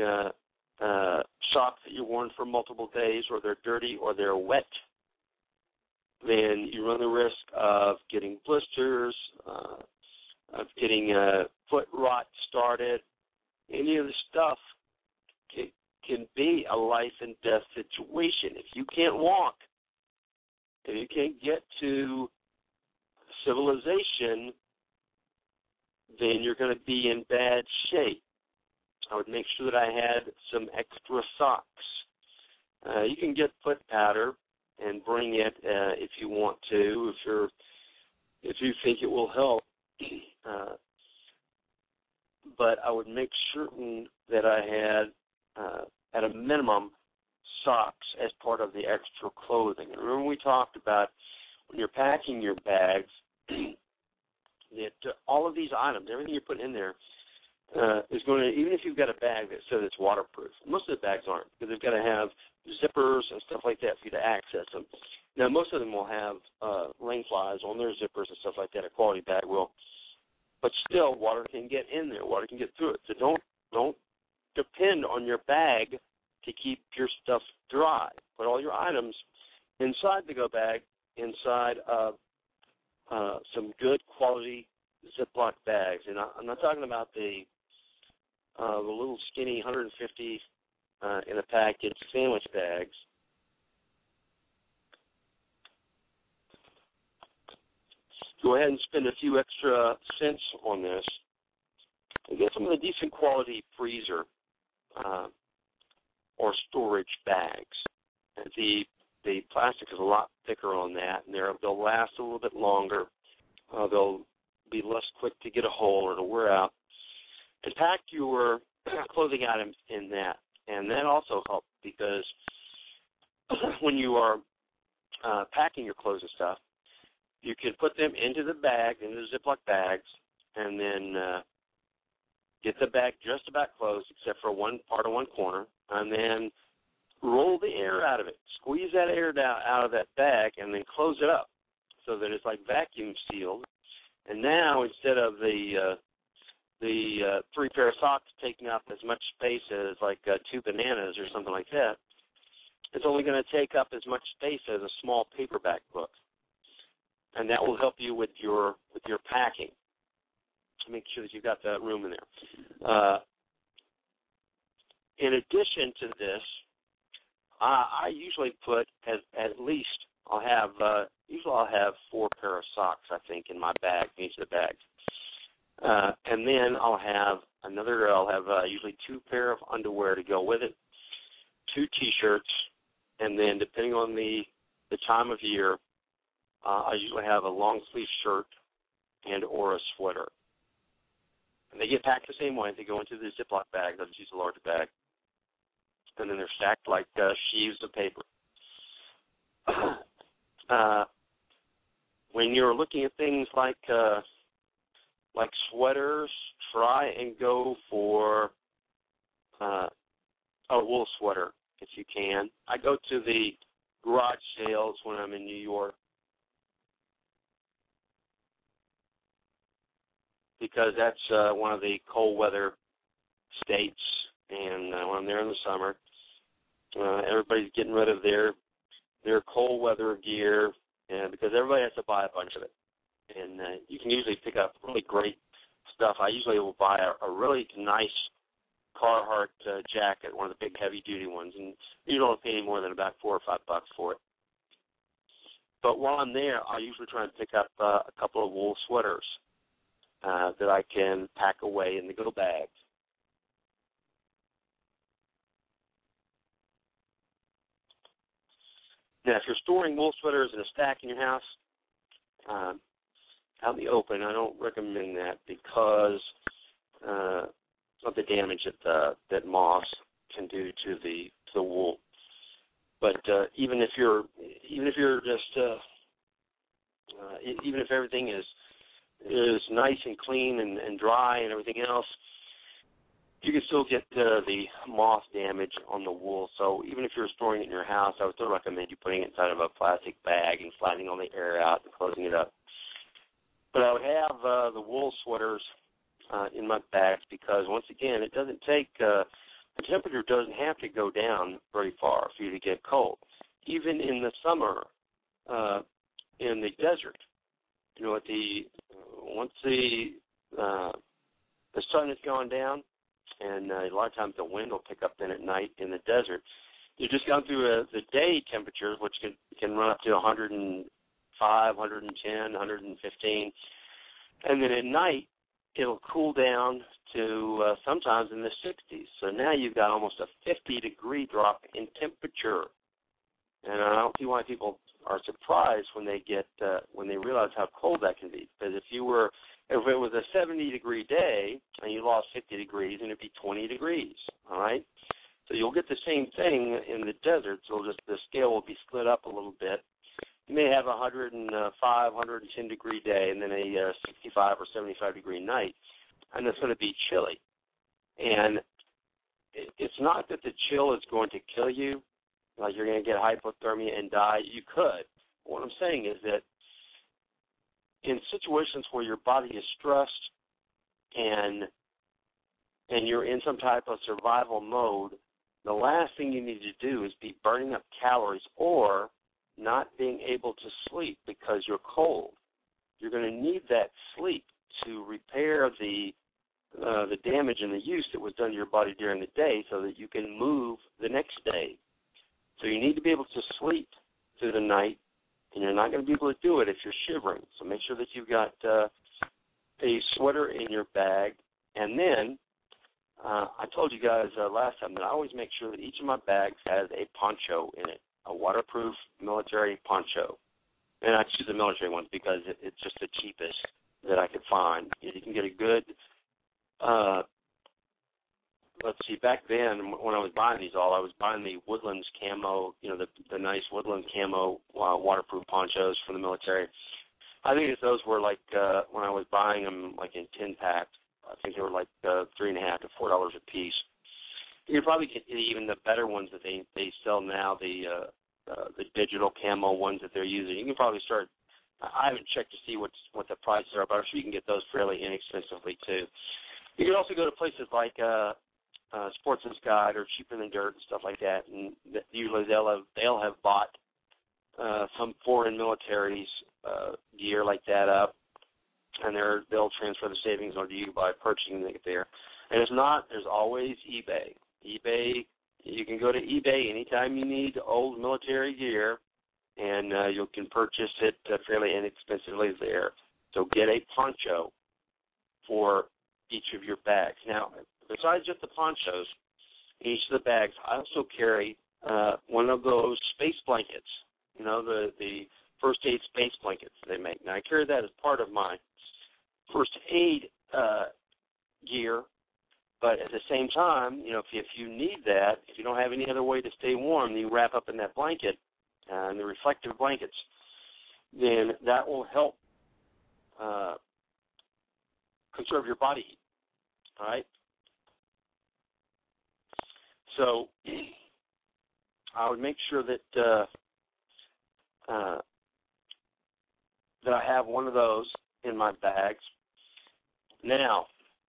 socks that you're worn for multiple days, or they're dirty or they're wet, then you run the risk of getting blisters, of getting foot rot started. Any of the stuff can be a life and death situation. If you can't walk, if you can't get to civilization, then you're going to be in bad shape. I would make sure that I had some extra socks. You can get foot powder and bring it if you want to, if you think it will help. But I would make certain that I had, at a minimum, socks as part of the extra clothing. And remember we talked about when you're packing your bags, that all of these items, everything you're putting in there, is going to, even if you've got a bag that says it's waterproof, most of the bags aren't, because they've got to have zippers and stuff like that for you to access them. Now, most of them will have rain flies on their zippers and stuff like that. A quality bag will. But still, water can get in there. Water can get through it. So don't depend on your bag to keep your stuff dry. Put all your items inside the go bag, inside of some good quality Ziploc bags. And I'm not talking about the little skinny 150 in a package sandwich bags. Go ahead and spend a few extra cents on this and get some of the decent quality freezer or storage bags. And the plastic is a lot thicker on that, and they'll last a little bit longer. They'll be less quick to get a hole or to wear out. And pack your clothing items in that. And that also helps because when you are packing your clothes and stuff, you can put them into the bag, into the Ziploc bags, and then get the bag just about closed except for one part of one corner, and then roll the air out of it. Squeeze that air out of that bag and then close it up so that it's like vacuum sealed. And now instead of the three pair of socks taking up as much space as like 2 bananas or something like that, it's only going to take up as much space as a small paperback book. And that will help you with your packing. Make sure that you've got that room in there. In addition to this, I usually put at least I'll have 4 pair of socks, I think, in my bag, in each of the bags. And then I'll have usually 2 pair of underwear to go with it, 2 T-shirts, and then depending on the time of year, I usually have a long sleeve shirt and or a sweater. And they get packed the same way. They go into the Ziploc bag. I'll just use a larger bag. And then they're stacked like sheaves of paper. When you're looking at things like sweaters, try and go for a wool sweater if you can. I go to the garage sales when I'm in New York, because that's one of the cold weather states, and when I'm there in the summer, everybody's getting rid of their cold weather gear, because everybody has to buy a bunch of it. And you can usually pick up really great stuff. I usually will buy a really nice Carhartt jacket, one of the big heavy-duty ones, and you don't pay any more than about $4 or $5 for it. But while I'm there, I usually try and pick up a couple of wool sweaters that I can pack away in the go bags. Now, if you're storing wool sweaters in a stack in your house, out in the open, I don't recommend that because of the damage that moss can do to the wool. But even if everything is nice and clean and dry and everything else, you can still get the moth damage on the wool. So even if you're storing it in your house, I would still recommend you putting it inside of a plastic bag and flattening all the air out and closing it up. But I would have the wool sweaters in my bags because, once again, it doesn't take the temperature doesn't have to go down very far for you to get cold. Even in the summer, in the desert. You know, once the sun has gone down, and a lot of times the wind will pick up then at night in the desert. You've just gone through the day temperatures, which can run up to 105, 110, 115, and then at night it'll cool down to sometimes in the 60s. So now you've got almost a 50-degree drop in temperature, and I don't see why people are surprised when they realize how cold that can be. Because if it was a 70-degree day and you lost 50 degrees, then it'd be 20 degrees. All right. So you'll get the same thing in the desert. So the scale will be split up a little bit. You may have a 105, 110-degree day and then a 65 or 75-degree night, and it's going to be chilly. And it's not that the chill is going to kill you, like you're going to get hypothermia and die. You could. What I'm saying is that in situations where your body is stressed and you're in some type of survival mode, the last thing you need to do is be burning up calories or not being able to sleep because you're cold. You're going to need that sleep to repair the damage and the use that was done to your body during the day so that you can move the next day. So you need to be able to sleep through the night, and you're not going to be able to do it if you're shivering. So make sure that you've got a sweater in your bag. And then I told you guys last time that I always make sure that each of my bags has a poncho in it, a waterproof military poncho. And I choose the military ones because it's just the cheapest that I could find. You can get a good, let's see, back then when I was buying these I was buying the Woodlands camo, the nice Woodland camo waterproof ponchos from the military. I think those were like, when I was buying them like in 10-pack, I think they were like $3.50 to $4 a piece. You can probably get even the better ones that they sell now, the digital camo ones that they're using. You can probably start. I haven't checked to see what the prices are, but I'm sure you can get those fairly inexpensively too. You can also go to places like Sportsman's Guide or Cheaper Than Dirt and stuff like that, and usually they'll have bought some foreign military's gear like that up, and they'll transfer the savings onto you by purchasing it there. And if not, there's always eBay. eBay, you can go to eBay anytime you need old military gear, and you can purchase it fairly inexpensively there. So get a poncho for each of your bags. Now, besides just the ponchos, in each of the bags, I also carry one of those space blankets, the first aid space blankets they make. Now, I carry that as part of my first aid gear, but at the same time, if you need that, if you don't have any other way to stay warm, you wrap up in that blanket, and the reflective blankets, then that will help conserve your body heat. All right? So I would make sure that that I have one of those in my bags. Now,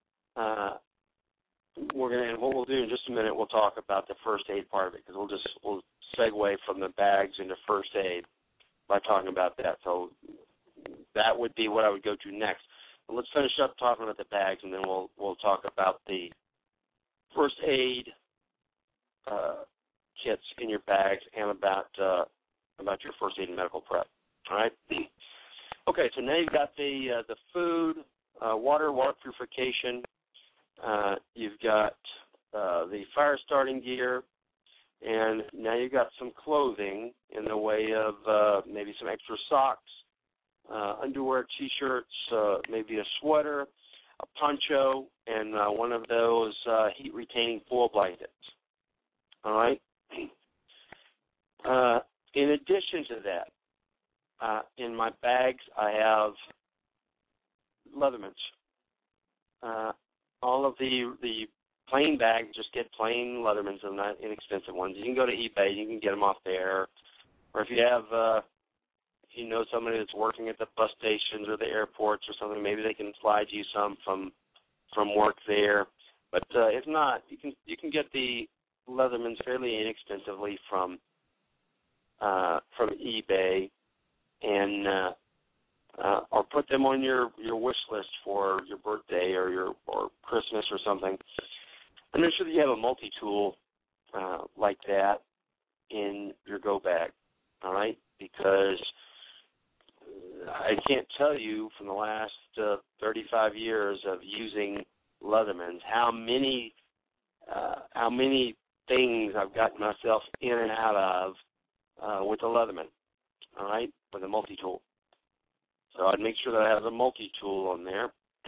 what we'll do in just a minute, we'll talk about the first aid part of it, because we'll segue from the bags into first aid by talking about that. So that would be what I would go to next. But let's finish up talking about the bags, and then we'll talk about the first aid kits in your bags and about your first aid and medical prep. All right. Okay, so now you've got the food, water purification. You've got the fire starting gear, and now you've got some clothing in the way of maybe some extra socks, underwear, T-shirts, maybe a sweater, a poncho, and one of those heat-retaining foil blankets. All right? In addition to that, in my bags I have Leathermans. All of the plain bags, just get plain Leathermans, and not inexpensive ones. You can go to eBay, you can get them off there. Or if you have, if you know somebody that's working at the bus stations or the airports or something, maybe they can slide you some from work there. But if not, you can get the Leathermans fairly inexpensively from eBay, and or put them on your wish list for your birthday or Christmas or something. And make sure that you have a multi-tool like that in your go bag, all right? Because I can't tell you from the last 35 years of using Leathermans how many things I've gotten myself in and out of with the Leatherman, all right, with a multi-tool. So I'd make sure that I have a multi-tool on there.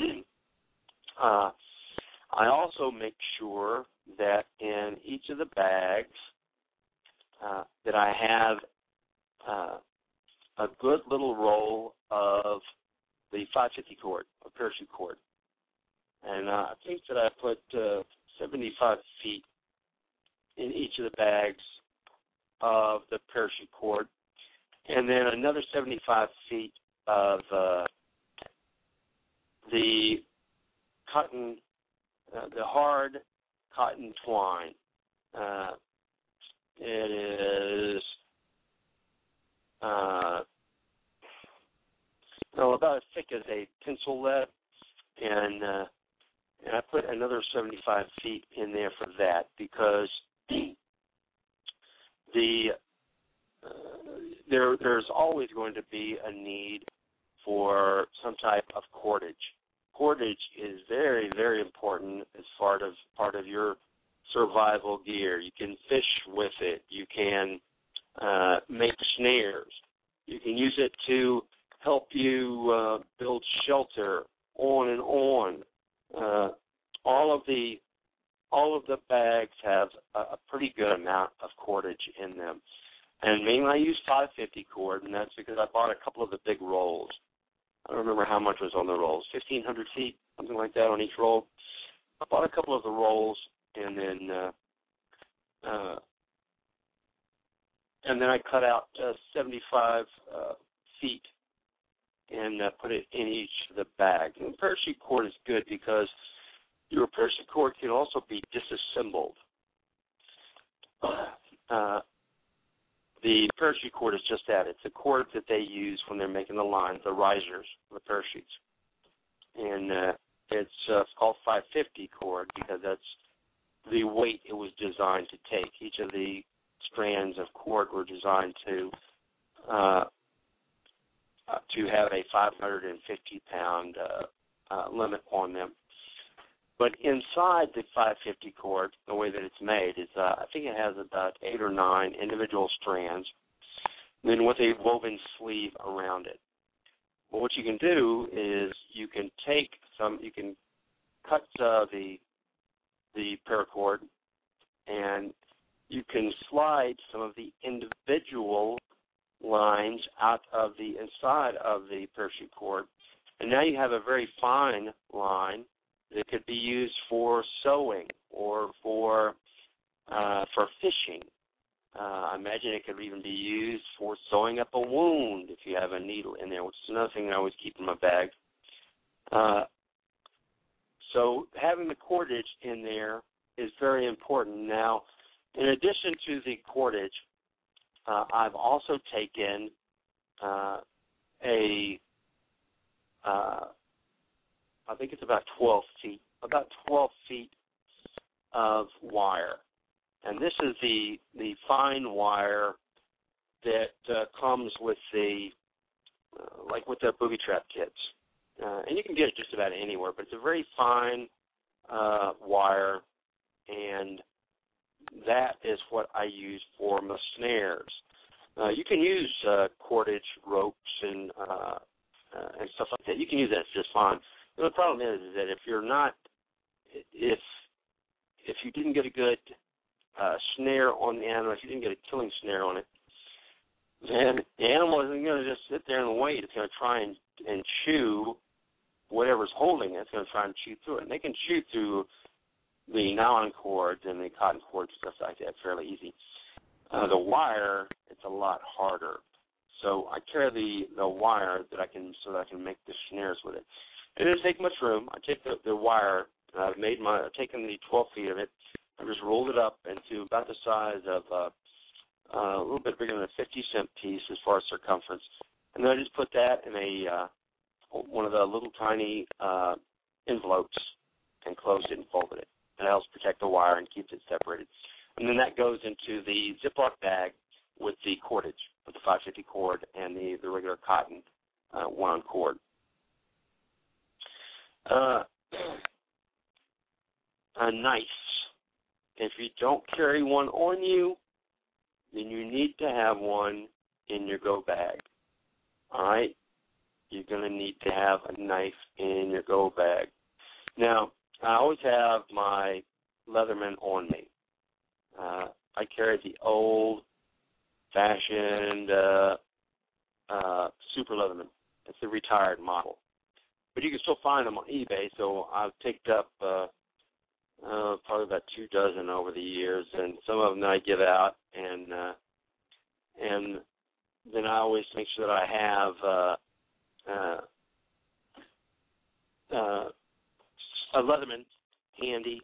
I also make sure that in each of the bags that I have a good little roll of the 550 cord, a parachute cord. And I think that I put 75 feet in each of the bags of the parachute cord, and then another 75 feet of the cotton, the hard cotton twine. It is about as thick as a pencil lead, and I put another 75 feet in there for that because there's always going to be a need for some type of cordage. Cordage is very, very important as part of your survival gear. You can fish with it. You can make snares. You can use it to help you build shelter. On and on. All of the bags have a pretty good amount of cordage in them, and mainly I use 550 cord, and that's because I bought a couple of the big rolls. I don't remember how much was on the rolls, 1,500 feet, something like that on each roll. I bought a couple of the rolls, and then I cut out 75 feet and put it in each of the bags. And parachute cord is good because your parachute cord can also be disassembled. The parachute cord is just that. It's a cord that they use when they're making the lines, the risers, the parachutes. And it's called 550 cord because that's the weight it was designed to take. Each of the strands of cord were designed to have a 550-pound limit on them. But inside the 550 cord, the way that it's made is, I think it has about 8 or 9 individual strands, then with a woven sleeve around it. Well, what you can do is you can cut the paracord, and you can slide some of the individual lines out of the inside of the parachute cord, and now you have a very fine line that could be used for sewing or for fishing. I imagine it could even be used for sewing up a wound if you have a needle in there, which is another thing I always keep in my bag. So having the cordage in there is very important. Now, in addition to the cordage, I've also taken I think it's about 12 feet of wire. And this is the fine wire that comes with with the booby trap kits. And you can get it just about anywhere, but it's a very fine wire, and that is what I use for my snares. You can use cordage ropes and stuff like that. You can use that just fine. But the problem is that if you didn't get a good snare on the animal, if you didn't get a killing snare on it, then the animal isn't going to just sit there and wait. It's going to try and chew whatever's holding it. It's going to try and chew through it. And they can chew through the nylon cords and the cotton cords and stuff like that fairly easy. The wire, it's a lot harder. So I carry the wire so that I can make the snares with it. It doesn't take much room. I take the wire, I've taken the 12 feet of it, I just rolled it up into about the size of a little bit bigger than a 50-cent piece as far as circumference. And then I just put that in one of the little tiny envelopes and closed it and folded it. And it helps protect the wire and keeps it separated. And then that goes into the Ziploc bag with the cordage, with the 550 cord and the regular cotton wound cord. A knife. If you don't carry one on you, then you need to have one in your go bag. All right? You're going to need to have a knife in your go bag. Now, I always have my Leatherman on me. I carry the old-fashioned Super Leatherman. It's the retired model. But you can still find them on eBay, so I've picked up probably about 24 over the years, and some of them I give out, and then I always make sure that I have a Leatherman handy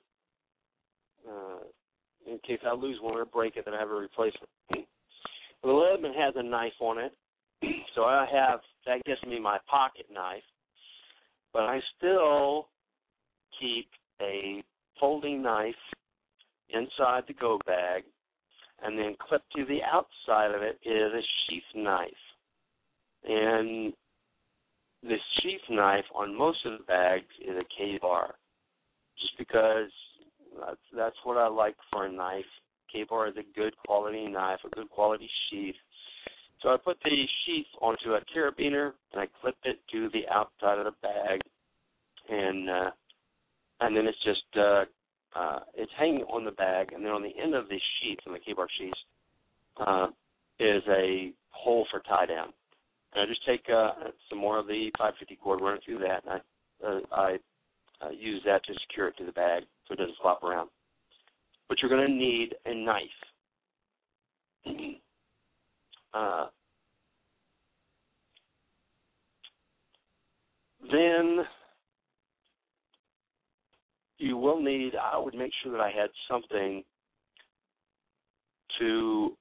in case I lose one or break it, then I have a replacement. The Leatherman has a knife on it, so that gives me my pocket knife, but I still keep a folding knife inside the go bag, and then clipped to the outside of it is a sheath knife. And the sheath knife on most of the bags is a K-bar, just because that's what I like for a knife. K-bar is a good quality knife, a good quality sheath. So I put the sheath onto a carabiner, and I clip it to the outside of the bag, and then it's just it's hanging on the bag, and then on the end of the sheath, on the K-bar sheath, is a hole for tie down. And I just take some more of the 550 cord, run it through that, and I use that to secure it to the bag so it doesn't flop around. But you're going to need a knife. Then you will need, I would make sure that I had something to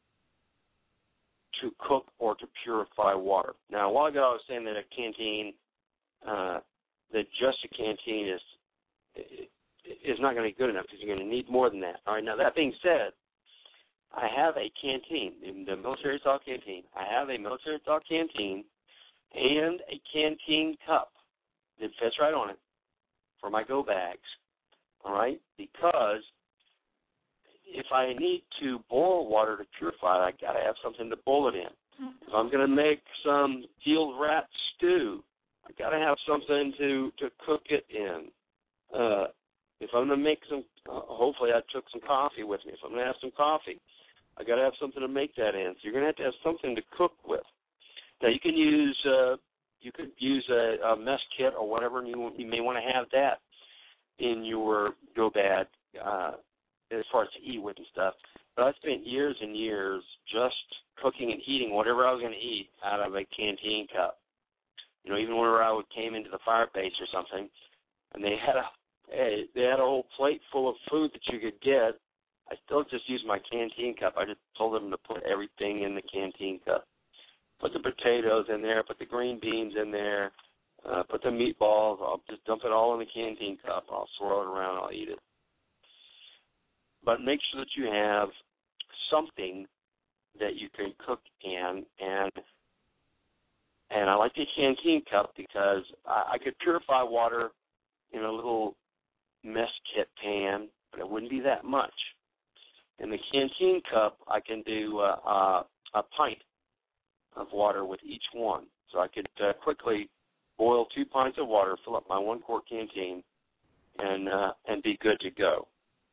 cook or to purify water. Now, a while ago I was saying that a canteen, that just a canteen is not going to be good enough because you're going to need more than that. All right, now that being said, I have a canteen, the military-style canteen. I have a military-style canteen and a canteen cup that fits right on it for my go bags, all right? Because if I need to boil water to purify it, I got to have something to boil it in. If I'm going to make some field rat stew, I got to have something to cook it in. If I'm going to make some, hopefully I took some coffee with me. If I'm going to have some coffee, I got to have something to make that in. So you're going to have something to cook with. Now you can use a mess kit or whatever, and you may want to have that in your go bag as far as to eat with and stuff. But I spent years and years just cooking and eating whatever I was going to eat out of a canteen cup. You know, even whenever I came into the fire base or something, and they had a whole plate full of food that you could get, I still just used my canteen cup. I just told them to put everything in the canteen cup. Put the potatoes in there, put the green beans in there, put the meatballs. I'll just dump it all in the canteen cup. I'll swirl it around. I'll eat it. But make sure that you have something that you can cook in, and I like the canteen cup because I could purify water in a little mess kit pan, but it wouldn't be that much. In the canteen cup, I can do a pint of water with each one. So I could quickly boil 2 pints of water, fill up my 1-quart canteen, and be good to go.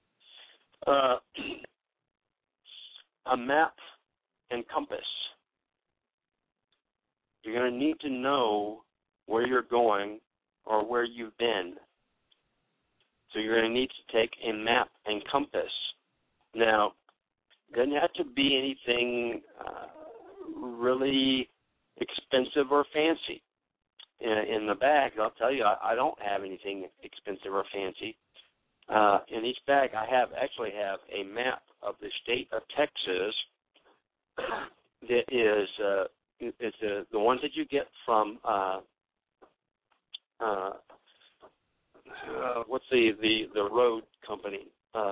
A map and compass. You're going to need to know where you're going or where you've been. So you're going to need to take a map and compass. Now, it doesn't have to be anything really expensive or fancy. In the bag, I'll tell you, I don't have anything expensive or fancy. In each bag, I actually have a map of the state of Texas that is it's the ones that you get from what's the road company?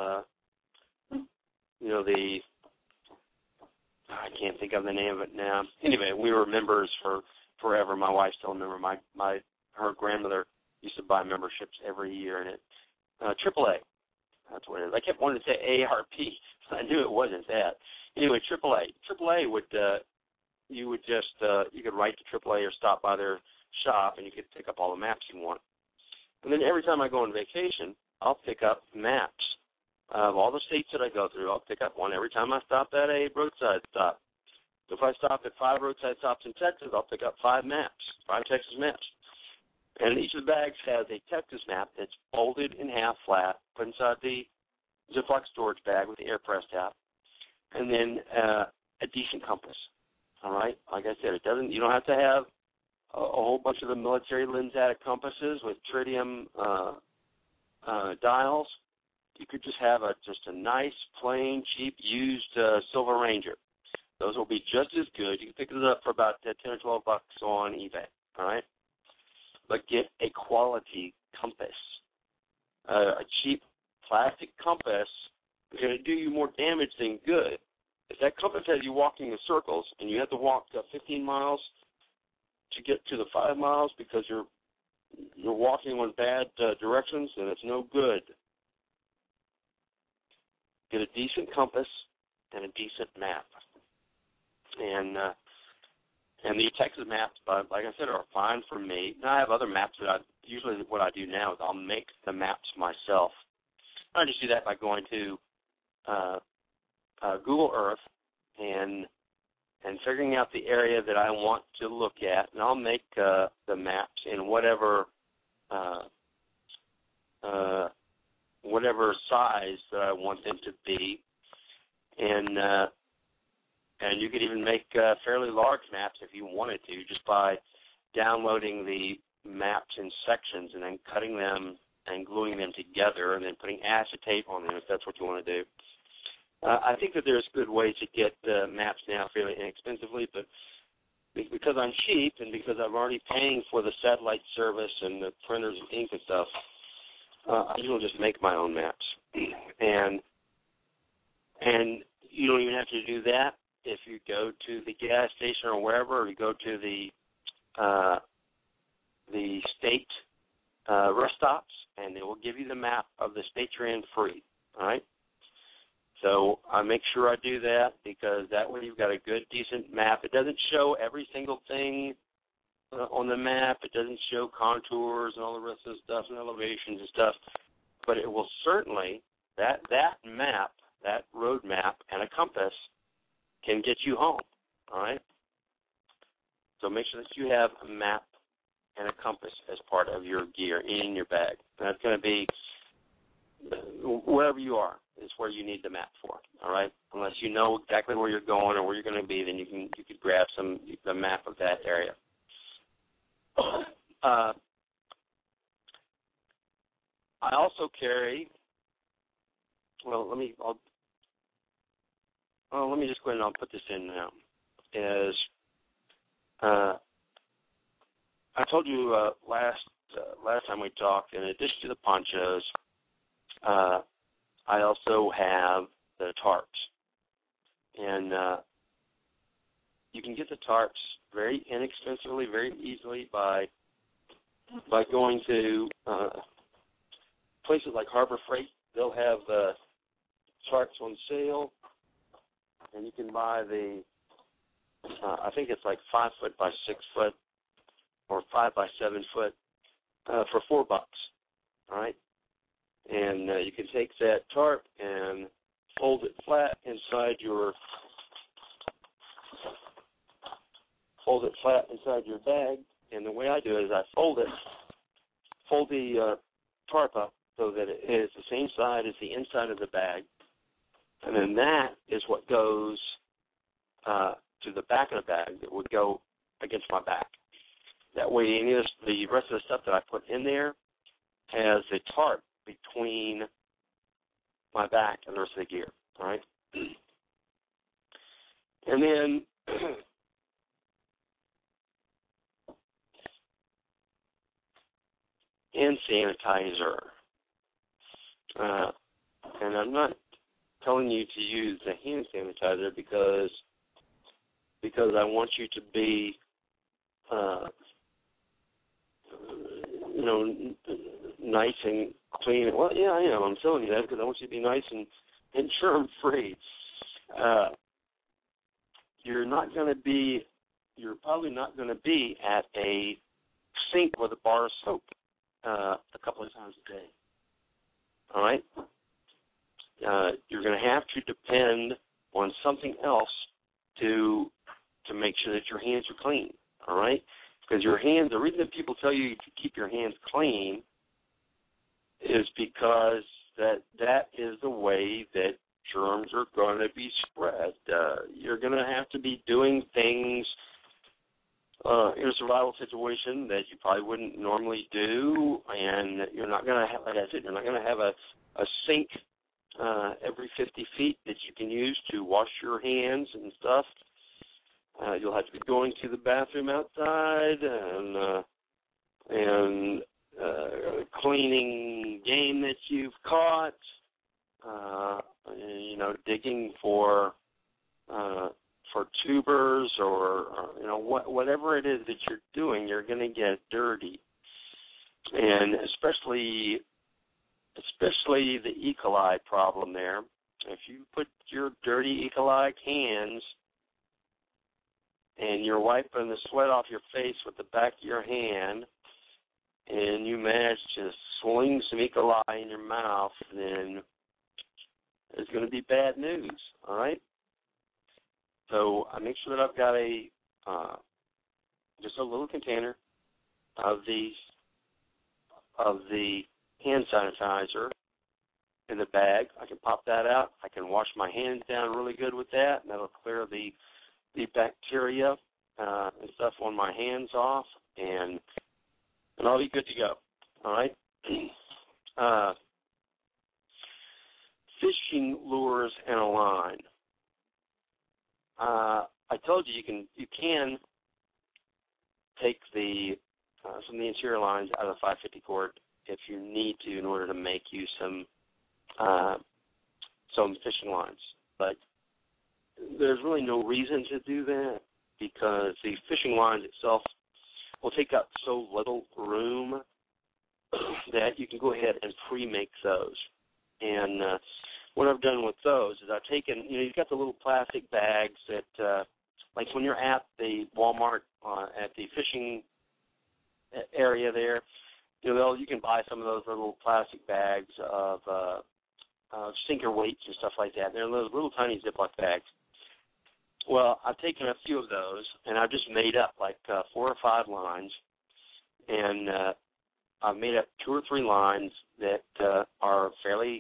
I can't think of the name of it now. Anyway, we were members for forever. My wife's still a member. Her grandmother used to buy memberships every year in it. AAA. That's what it is. I kept wanting to say ARP. I knew it wasn't that. Anyway, AAA. AAA would you could write to AAA or stop by their shop and you could pick up all the maps you want. And then every time I go on vacation, I'll pick up maps of all the states that I go through. I'll pick up one every time I stop at a roadside stop. So if I stop at 5 roadside stops in Texas, I'll pick up 5 Texas maps. And each of the bags has a Texas map that's folded in half flat, put inside the Ziploc storage bag with the air press tab, and then a decent compass. All right? Like I said, you don't have to have a whole bunch of the military Lensatic compasses with tritium dials. You could just have just a nice, plain, cheap, used Silver Ranger. Those will be just as good. You can pick it up for about $10 or $12 on eBay. All right? But get a quality compass. A cheap plastic compass is going to do you more damage than good. If that compass has you walking in circles and you have to walk 15 miles to get to the 5 miles because you're walking on bad directions, then it's no good. Get a decent compass and a decent map. And the Texas maps, like I said, are fine for me. Now I have other maps that usually what I do now is I'll make the maps myself. I just do that by going to Google Earth and figuring out the area that I want to look at, and I'll make the maps in whatever size that I want them to be, and you could even make fairly large maps if you wanted to, just by downloading the maps in sections and then cutting them and gluing them together and then putting acetate on them if that's what you want to do. I think that there's good ways to get maps now fairly inexpensively, but because I'm cheap and because I'm already paying for the satellite service and the printers and ink and stuff, I usually just make my own maps. And you don't even have to do that if you go to the gas station or wherever, or you go to the state rest stops, and they will give you the map of the state you're in free, all right? So I make sure I do that because that way you've got a good, decent map. It doesn't show every single thing on the map. It doesn't show contours and all the rest of the stuff and elevations and stuff, but it will certainly, that map, that road map and a compass can get you home, all right? So make sure that you have a map and a compass as part of your gear in your bag. And that's going to be wherever you are is where you need the map for, all right? Unless you know exactly where you're going or where you're going to be, then you could grab the map of that area. I also carry. Well, let me just go ahead and I'll put this in now. I told you last time we talked, in addition to the ponchos, I also have the tarps. And you can get the tarps very inexpensively, very easily by going to places like Harbor Freight. They'll have tarps on sale, and you can buy I think it's like 5 foot by 6 foot or 5 by 7 foot for $4, all right? And you can take that tarp and fold it flat inside your bag. And the way I do it is I fold the tarp up so that it is the same side as the inside of the bag. And then that is what goes to the back of the bag that would go against my back. That way the rest of the stuff that I put in there has a tarp between my back and the rest of the gear, all right? And then hand sanitizer. And I'm not telling you to use the hand sanitizer because I want you to be, nice and clean. Well, yeah, I am. I'm telling you that because I want you to be nice and germ-free. You're probably not going to be at a sink with a bar of soap a couple of times a day. All right? You're going to have to depend on something else to make sure that your hands are clean. All right? Because your hands, the reason that people tell you to keep your hands clean is because that is the way that germs are going to be spread. You're going to have to be doing things in a survival situation that you probably wouldn't normally do, and you're not going to have, like I said, you're not going to have a sink every 50 feet that you can use to wash your hands and stuff. You'll have to be going to the bathroom outside and cleaning game that you've caught, digging for tubers or whatever it is that you're doing, you're going to get dirty. And especially the E. coli problem there. If you put your dirty E. coli hands and you're wiping the sweat off your face with the back of your hand, and you manage to sling some E. coli in your mouth, then it's going to be bad news, all right? So I make sure that I've got just a little container of the hand sanitizer in the bag. I can pop that out. I can wash my hands down really good with that, and that'll clear the bacteria and stuff on my hands off, and I'll be good to go. All right. Fishing lures and a line. I told you you can take some of the interior lines out of the 550 cord if you need to in order to make you some fishing lines, but there's really no reason to do that because the fishing lines itself will take up so little room that you can go ahead and pre-make those. And what I've done with those is I've taken, you've got the little plastic bags that, like when you're at the Walmart at the fishing area there, you can buy some of those little plastic bags of sinker weights and stuff like that. They're those little tiny Ziploc bags. Well, I've taken a few of those, and I've just made up like 4 or 5 lines, and I've made up 2 or 3 lines that are fairly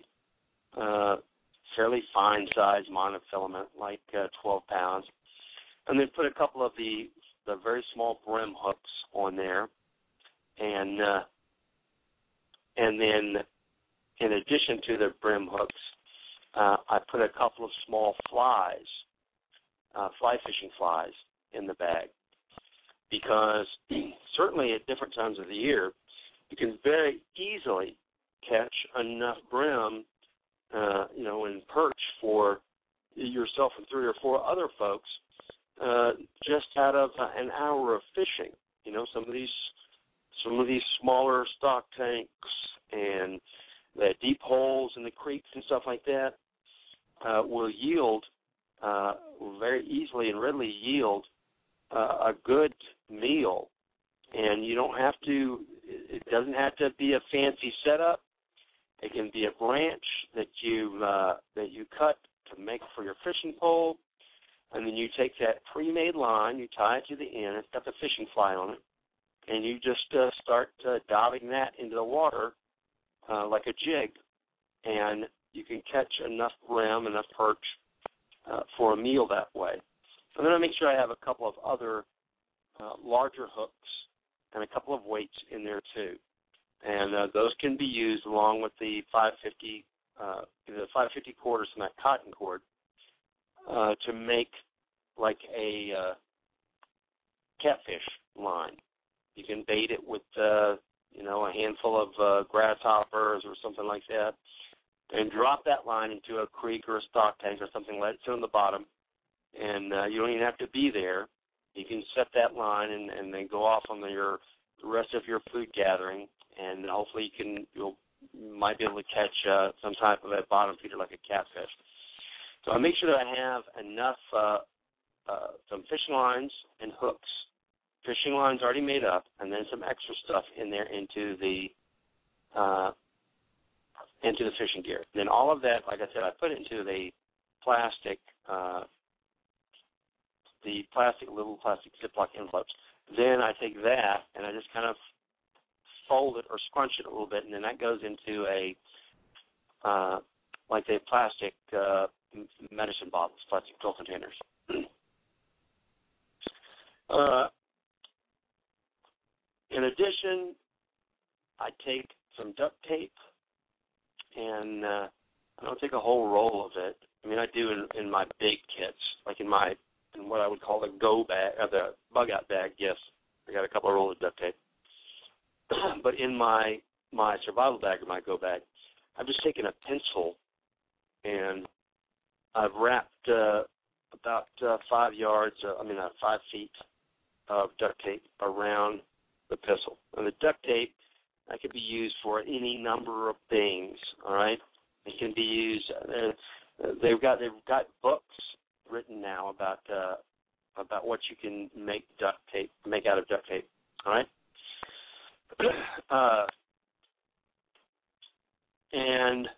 fine-sized monofilament, like 12 pounds, and then put a couple of the very small brim hooks on there, and then in addition to the brim hooks, I put a couple of small flies, fly fishing flies, in the bag, because certainly at different times of the year, you can very easily catch enough brim, and perch for yourself and 3 or 4 other folks just out of an hour of fishing. Some of these smaller stock tanks and the deep holes in the creeks and stuff like that will yield very easily and readily yield a good meal. And you don't have to, it doesn't have to be a fancy setup. It can be a branch that you cut to make for your fishing pole, and then you take that pre-made line, you tie it to the end, it's got the fishing fly on it, and you just start diving that into the water like a jig, and you can catch enough brim, enough perch for a meal that way. And then I make sure I have a couple of other larger hooks and a couple of weights in there too. And those can be used along with the 550, the 550 cord or some of that cotton cord to make like a catfish line. You can bait it with, a handful of grasshoppers or something like that, and drop that line into a creek or a stock tank or something, let it sit on the bottom, and you don't even have to be there. You can set that line and then go off on the rest of your food gathering, and hopefully you might be able to catch some type of a bottom feeder like a catfish. So I make sure that I have enough some fishing lines and hooks, fishing lines already made up, and then some extra stuff in there into the fishing gear. And then all of that, like I said, I put it into the little plastic Ziploc envelopes. Then I take that and I just kind of fold it or scrunch it a little bit, and then that goes into like a plastic medicine bottles, plastic pill containers. In addition, I take some duct tape, and I don't take a whole roll of it. I mean, I do in my big kits, like in what I would call the go bag, or the bug out bag. Yes, I got a couple of rolls of duct tape. But in my survival bag or my go bag, I've just taken a pencil and I've wrapped about 5 feet of duct tape around the pistol. And the duct tape, that can be used for any number of things. All right, it can be used. They've got books written now about what you can make out of duct tape. All right, and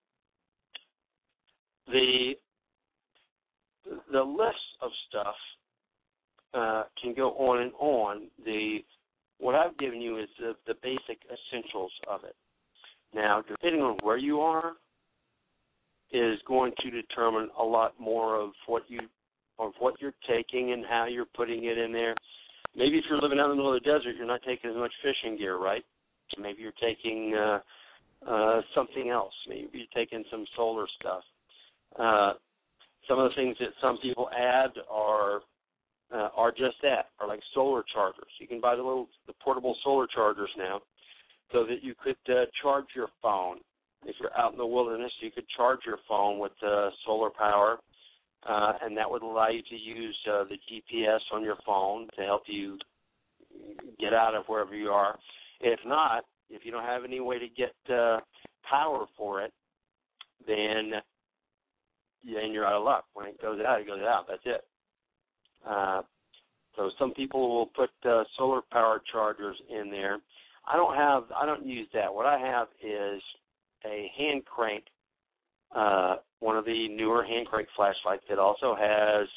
the list of stuff can go on and on. What I've given you is the basic essentials of it. Now, depending on where you are, is going to determine a lot more of what you're taking and how you're putting it in there. Maybe if you're living out in the middle of the desert, you're not taking as much fishing gear, right? Maybe you're taking something else. Maybe you're taking some solar stuff. Some of the things that some people add are just that, are like solar chargers. You can buy the portable solar chargers now, so that you could charge your phone. If you're out in the wilderness, you could charge your phone with solar power, and that would allow you to use the GPS on your phone to help you get out of wherever you are. If not, if you don't have any way to get power for it, then you're out of luck. When it goes out, it goes out. That's it. So some people will put solar power chargers in there. I don't use that. What I have is a hand crank, one of the newer hand crank flashlights that also has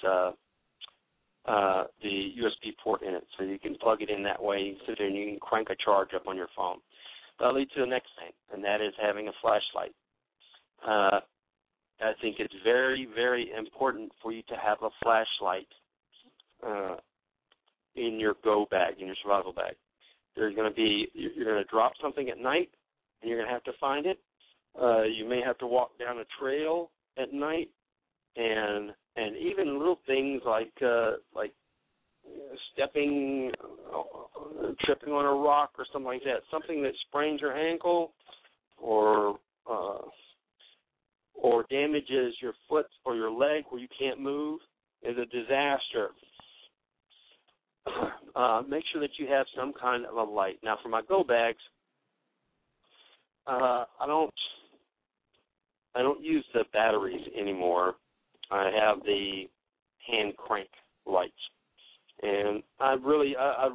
the USB port in it, so you can plug it in that way. You can sit there and you can crank a charge up on your phone. That'll lead to the next thing, and that is having a flashlight. I think it's very, very important for you to have a flashlight in your go bag, in your survival bag. You're going to drop something at night, and you're going to have to find it. You may have to walk down a trail at night, and even little things like stepping, tripping on a rock or something like that. Something that sprains your ankle or damages your foot or your leg where you can't move is a disaster. Make sure that you have some kind of a light. Now, for my go bags, I don't use the batteries anymore. I have the hand crank lights, and I really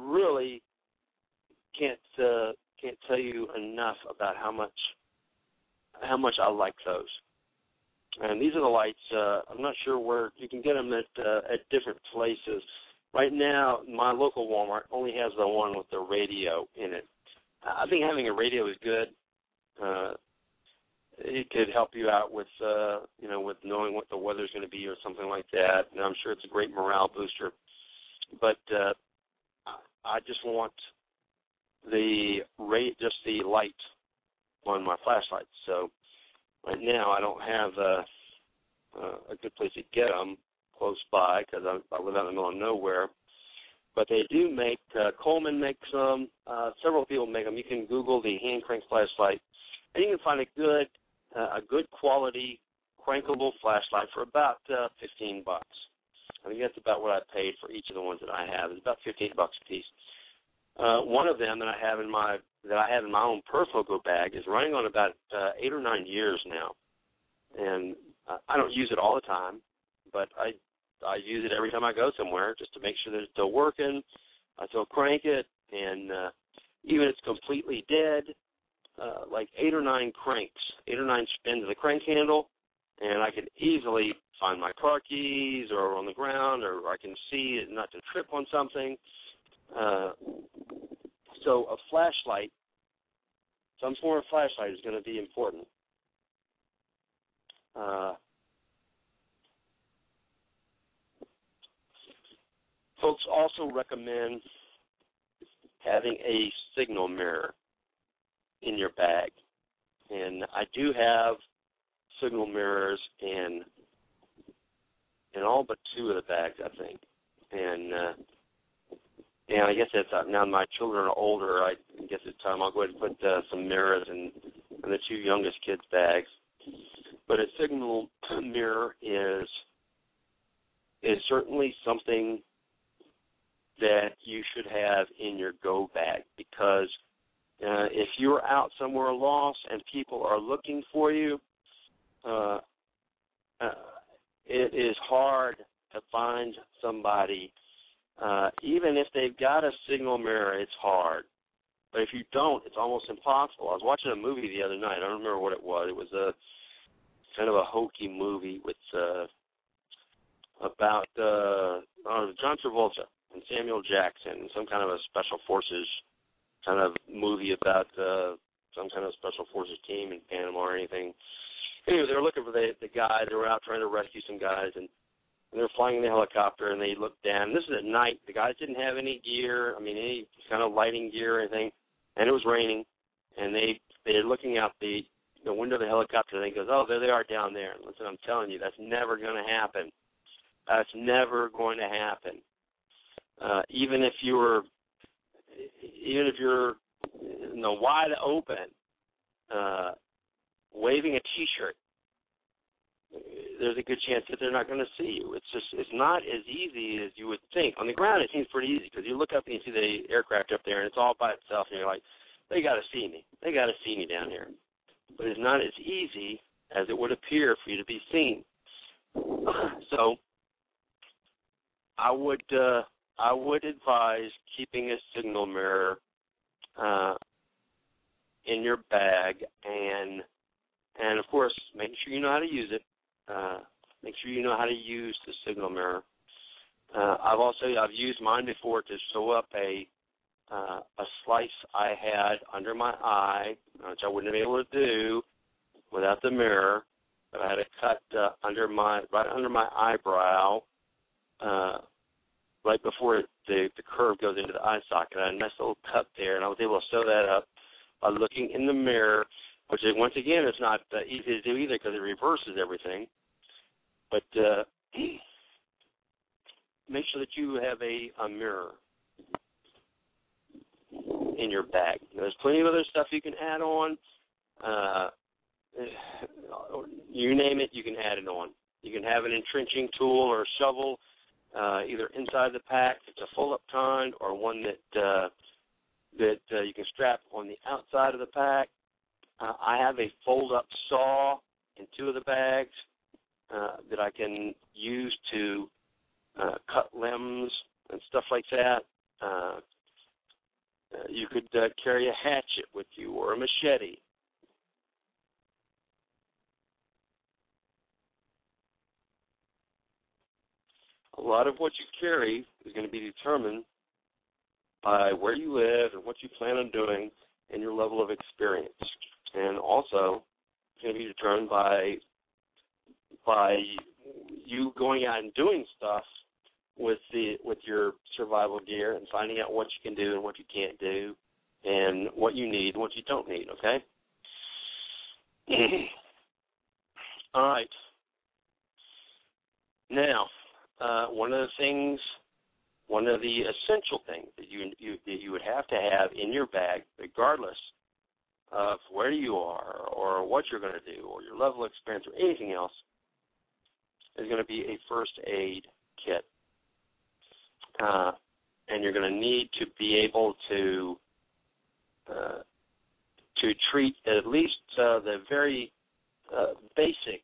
can't tell you enough about how much I like those. And these are the lights. I'm not sure where you can get them at different places. Right now, my local Walmart only has the one with the radio in it. I think having a radio is good. It could help you out with with knowing what the weather's going to be or something like that. And I'm sure it's a great morale booster. But I just want just the light on my flashlights. So right now I don't have a good place to get them close by because I live out in the middle of nowhere. But they do make, Coleman makes them, several people make them. You can Google the hand crank flashlight, and you can find a good quality crankable flashlight for about $15. I think that's about what I paid for each of the ones that I have. It's about $15 a piece. One of them that I have in my own personal go bag is running on about 8 or 9 years now, and I don't use it all the time, but I use it every time I go somewhere just to make sure that it's still working. I still crank it, and even if it's completely dead, like 8 or 9 cranks, 8 or 9 spins of the crank handle, and I can easily find my car keys or on the ground, or I can see it not to trip on something. So a flashlight, some form of flashlight is going to be important. Folks also recommend having a signal mirror in your bag. And I do have signal mirrors in all but 2 of the bags, I think. And I guess it's now my children are older. I guess it's time I'll go ahead and put some mirrors in the 2 youngest kids' bags. But a signal mirror is certainly something that you should have in your go bag, because if you're out somewhere lost and people are looking for you, it is hard to find somebody. Even if they've got a signal mirror, it's hard. But if you don't, it's almost impossible. I was watching a movie the other night. I don't remember what it was. It was a kind of a hokey movie with about John Travolta and Samuel Jackson, some kind of a special forces kind of movie about some kind of special forces team in Panama or anything. Anyway, they were looking for the guys. They were out trying to rescue some guys, and they were flying in the helicopter, and they looked down. This is at night. The guys didn't have any gear, any kind of lighting gear or anything, and it was raining. And they're looking out the window of the helicopter, and they goes, oh, there they are down there. And listen, I'm telling you, that's never going to happen. That's never going to happen. Even if you're wide open, waving a T-shirt, there's a good chance that they're not going to see you. It's not as easy as you would think. On the ground, it seems pretty easy, because you look up and you see the aircraft up there, and it's all by itself, and you're like, they got to see me. They got to see me down here. But it's not as easy as it would appear for you to be seen. So I would advise keeping a signal mirror in your bag, and of course, make sure you know how to use it. Make sure you know how to use the signal mirror. I've used mine before to sew up a slice I had under my eye, which I wouldn't have been able to do without the mirror. But I had it cut right under my eyebrow, right before the curve goes into the eye socket. I had a nice little cut there, and I was able to sew that up by looking in the mirror, which, once again, is not easy to do either, because it reverses everything. But make sure that you have a mirror in your bag. There's plenty of other stuff you can add on. You name it, you can add it on. You can have an entrenching tool or a shovel, either inside the pack. It's a fold-up kind, or one that you can strap on the outside of the pack. I have a fold-up saw in 2 of the bags that I can use to cut limbs and stuff like that. You could carry a hatchet with you, or a machete. A lot of what you carry is going to be determined by where you live and what you plan on doing and your level of experience. And also, it's going to be determined by you going out and doing stuff with your survival gear and finding out what you can do and what you can't do, and what you need and what you don't need, okay? All right. Now, one of the things one of the essential things that you would have to have in your bag, regardless of where you are or what you're going to do or your level of experience or anything else, is going to be a first aid kit. And you're going to need to be able to treat at least the very basic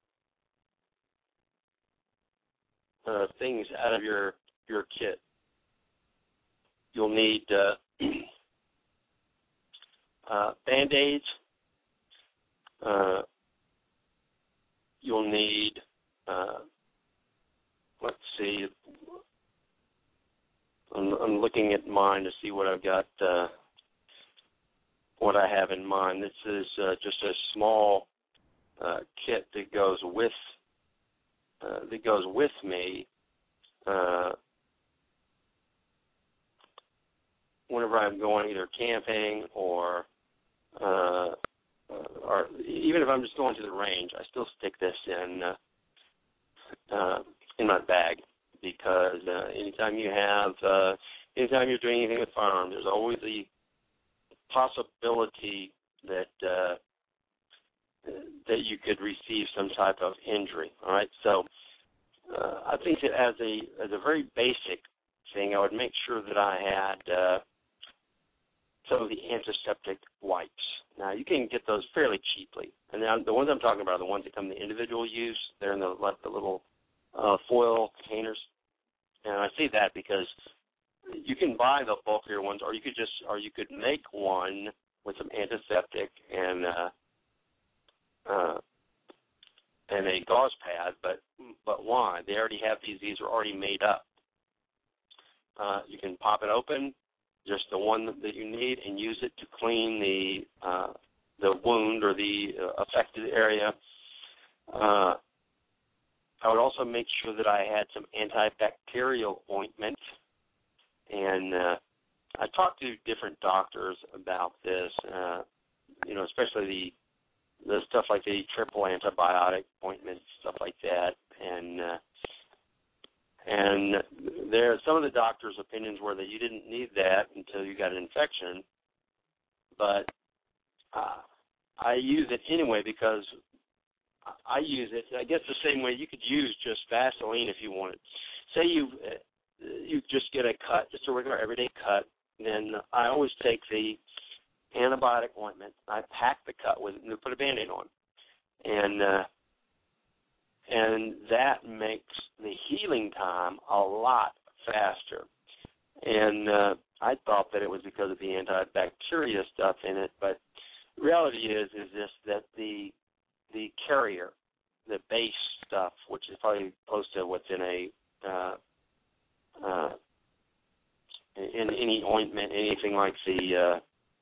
things out of your kit. You'll need Band-Aids. You'll need, let's see, I'm looking at mine to see what I've got, what I have in mind. This is just a small kit that goes with me whenever I'm going either camping or even if I'm just going to the range. I still stick this in my bag, because anytime you're doing anything with firearms, there's always the possibility that you could receive some type of injury. All right, so I think that as a very basic thing, I would make sure that I had some of the antiseptic wipes. Now, you can get those fairly cheaply, and the ones I'm talking about are the ones that come in individual use. They're in the little foil containers, and I say that because you can buy the bulkier ones, or you could make one with some antiseptic and a gauze pad. But why? They already have these. These are already made up. You can pop it open, just the one that you need, and use it to clean the wound or the affected area. I would also make sure that I had some antibacterial ointment. And I talked to different doctors about this, especially the stuff like the triple antibiotic ointment, stuff like that. And there, some of the doctors' opinions were that you didn't need that until you got an infection. But I use it anyway because I use it, I guess, the same way you could use just Vaseline if you wanted. Say you just get a cut, just a regular everyday cut, then I always take the antibiotic ointment, I pack the cut with it, and put a Band-Aid on. And that makes the healing time a lot faster. And I thought that it was because of the antibacteria stuff in it, but the reality is this, that the carrier, the base stuff, which is probably close to what's in in any ointment, anything like the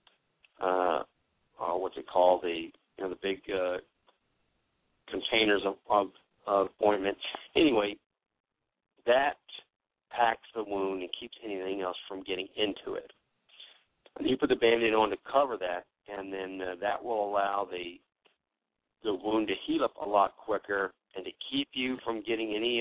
what's it called, the big containers of ointment. Anyway, that packs the wound and keeps anything else from getting into it. And you put the Band-Aid on to cover that, and then that will allow the wound to heal up a lot quicker and to keep you from getting any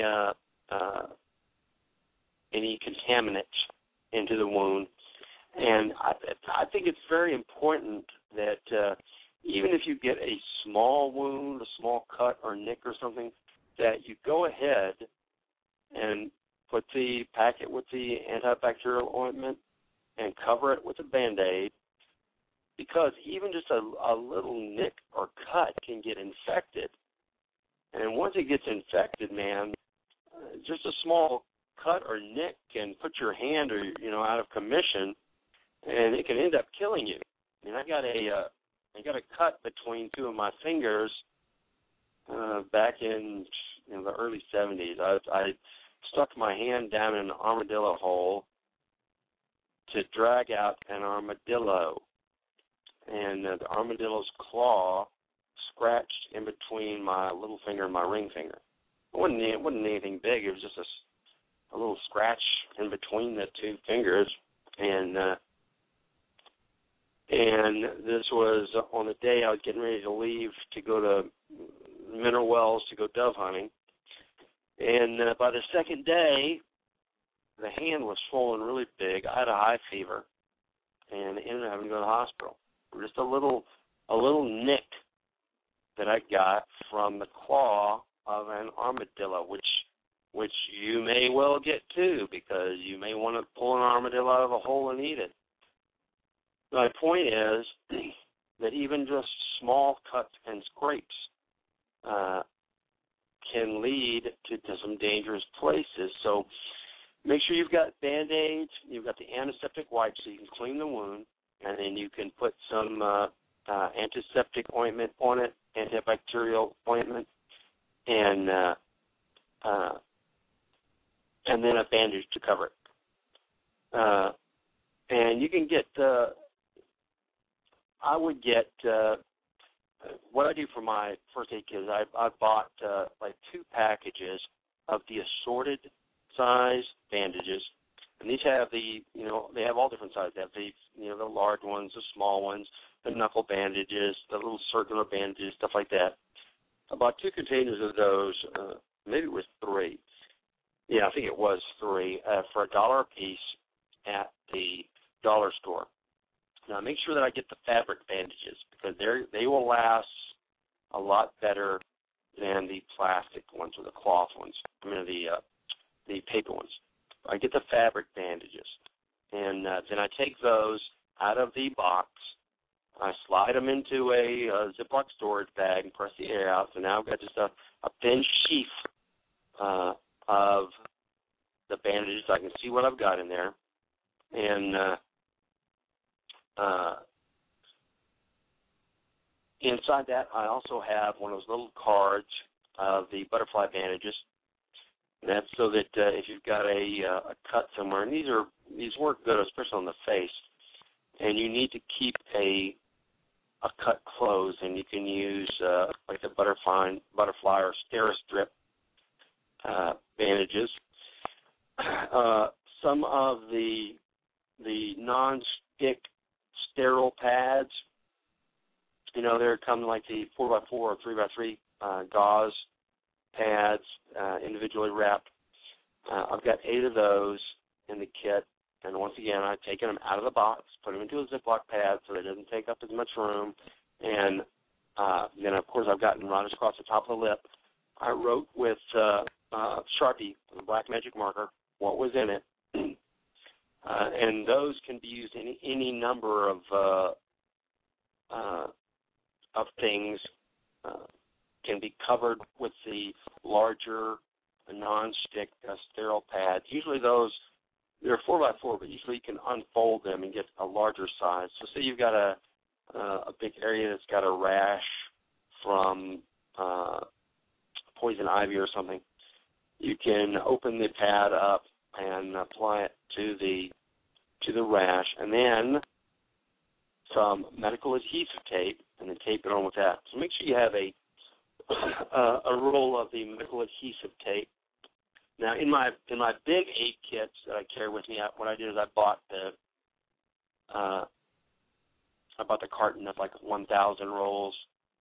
contaminants into the wound. And I think it's very important that even if you get a small wound, a small cut or nick or something, that you go ahead and pack it with the antibacterial ointment and cover it with a Band-Aid, because even just a little nick or cut can get infected. And once it gets infected, man, just a small cut or nick can put your hand out of commission, and it can end up killing you. I mean, I got a cut between two of my fingers back in the early 70s. I stuck my hand down in an armadillo hole to drag out an armadillo, and the armadillo's claw scratched in between my little finger and my ring finger. It wasn't anything big. It was just a little scratch in between the two fingers, and this was on the day I was getting ready to leave to go to Mineral Wells to go dove hunting. And by the second day, the hand was swollen really big. I had a high fever, and ended up having to go to the hospital. Just a little nick that I got from the claw of an armadillo, which you may well get too, because you may want to pull an armadillo out of a hole and eat it. My point is that even just small cuts and scrapes can lead to some dangerous places. So make sure you've got Band-Aids, you've got the antiseptic wipes so you can clean the wound, and then you can put some antiseptic ointment on it, antibacterial ointment, and then a bandage to cover it. And you can get, I would get, what I do for my first aid kit is I bought like 2 packages of the assorted size bandages. And these have they have all different sizes. They have the large ones, the small ones, the knuckle bandages, the little circular bandages, stuff like that. I bought 2 containers of those, maybe it was 3. Yeah, I think it was 3, for $1 a piece at the dollar store. Now, make sure that I get the fabric bandages, because they will last a lot better than the plastic ones or the cloth ones. I mean, the paper ones. I get the fabric bandages, and then I take those out of the box. I slide them into a Ziploc storage bag and press the air out. So now I've got just a thin sheath of the bandages. I can see what I've got in there, and inside that, I also have one of those little cards of the butterfly bandages. And that's so that if you've got a cut somewhere, and these work good, especially on the face, and you need to keep a cut closed, and you can use like the butterfly or Steri-Strip bandages. Some of the non-stick sterile pads, they're coming like the 4x4 or 3x3 gauze pads, individually wrapped. I've got 8 of those in the kit, and once again, I've taken them out of the box, put them into a Ziploc pad so it doesn't take up as much room, and then, of course, I've gotten right across the top of the lip. I wrote with Sharpie, with a black magic marker, what was in it, and those can be used in any number of things. Can be covered with the larger non-stick sterile pads. Usually they're 4x4, but usually you can unfold them and get a larger size. So say you've got a big area that's got a rash from poison ivy or something. You can open the pad up and apply it to the rash, and then some medical adhesive tape, and then tape it on with that. So make sure you have a roll of the medical adhesive tape. Now, in my big aid kits that I carry with me, what I did is I bought the carton of like 1,000 rolls,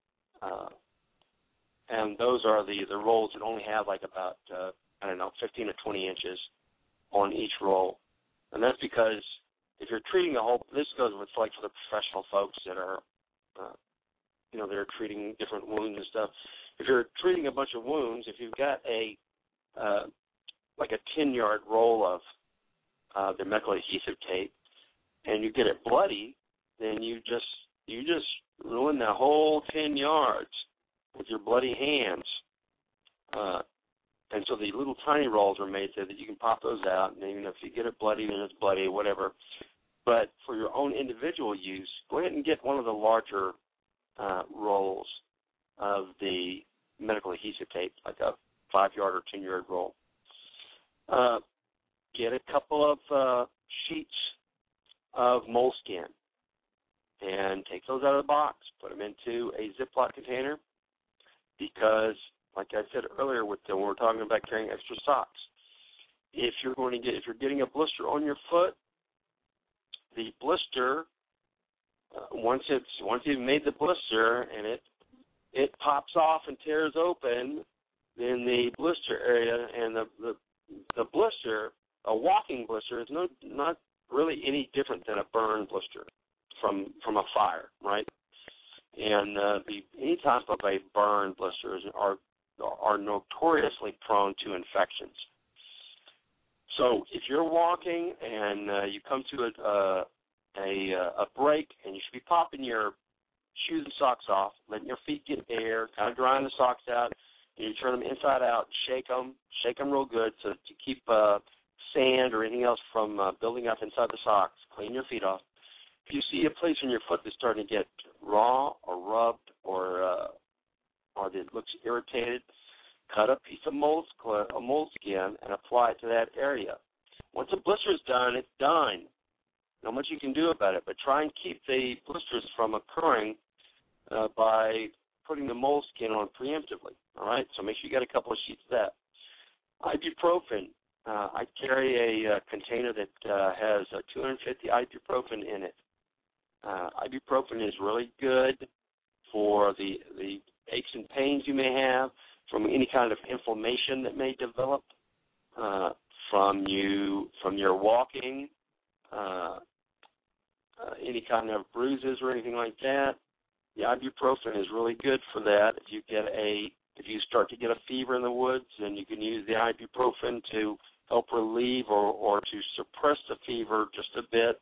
and those are the rolls that only have like about 15 to 20 inches on each roll, and that's because if you're treating this goes with like for the professional folks that are they're treating different wounds and stuff. If you're treating a bunch of wounds, if you've got like a 10-yard roll of the medical adhesive tape, and you get it bloody, then you just ruin the whole 10 yards with your bloody hands. And so the little tiny rolls are made so that you can pop those out, and even if you get it bloody, then it's bloody, whatever. But for your own individual use, go ahead and get one of the larger rolls of the medical adhesive tape, like a 5-yard or 10-yard roll. Get a couple of sheets of moleskin and take those out of the box. Put them into a Ziploc container because, like I said earlier, when we're talking about carrying extra socks, if you're getting a blister on your foot, the blister once you've made the blister and it pops off and tears open, then the blister area and the blister a walking blister is not really any different than a burn blister from a fire, right? And any type of a burn blisters are notoriously prone to infections. So if you're walking and you come to a break, and you should be popping your shoes and socks off, letting your feet get air, kind of drying the socks out, and you turn them inside out, shake them real good to keep sand or anything else from building up inside the socks. Clean your feet off. If you see a place in your foot that's starting to get raw or rubbed or that looks irritated, cut a piece of moleskin and apply it to that area. Once the blister is done, it's done. Not much you can do about it, but try and keep the blisters from occurring by putting the moleskin on preemptively, all right? So make sure you get a couple of sheets of that. Ibuprofen. I carry a container that has 250 ibuprofen in it. Ibuprofen is really good for the aches and pains you may have, from any kind of inflammation that may develop from your walking, any kind of bruises or anything like that. The ibuprofen is really good for that. If you start to get a fever in the woods, then you can use the ibuprofen to help relieve or to suppress the fever just a bit.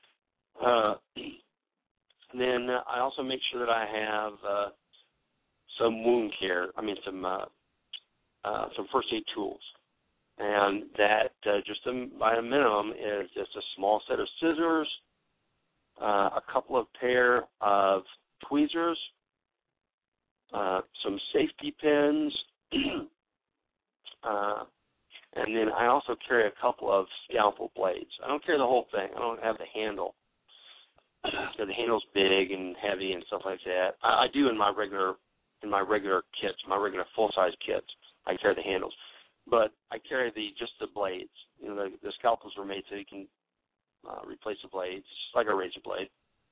Then I also make sure that I have some wound care. Some first aid tools, and that by a minimum is just a small set of scissors, a couple of pair of tweezers, some safety pins, and then I also carry a couple of scalpel blades. I don't carry the whole thing. I don't have the handle. So the handle's big and heavy and stuff like that. I do in my regular kits, my regular full-size kits. I carry the handles, but I carry just the blades. The scalpels are made so you can replace the blades, just like a razor blade,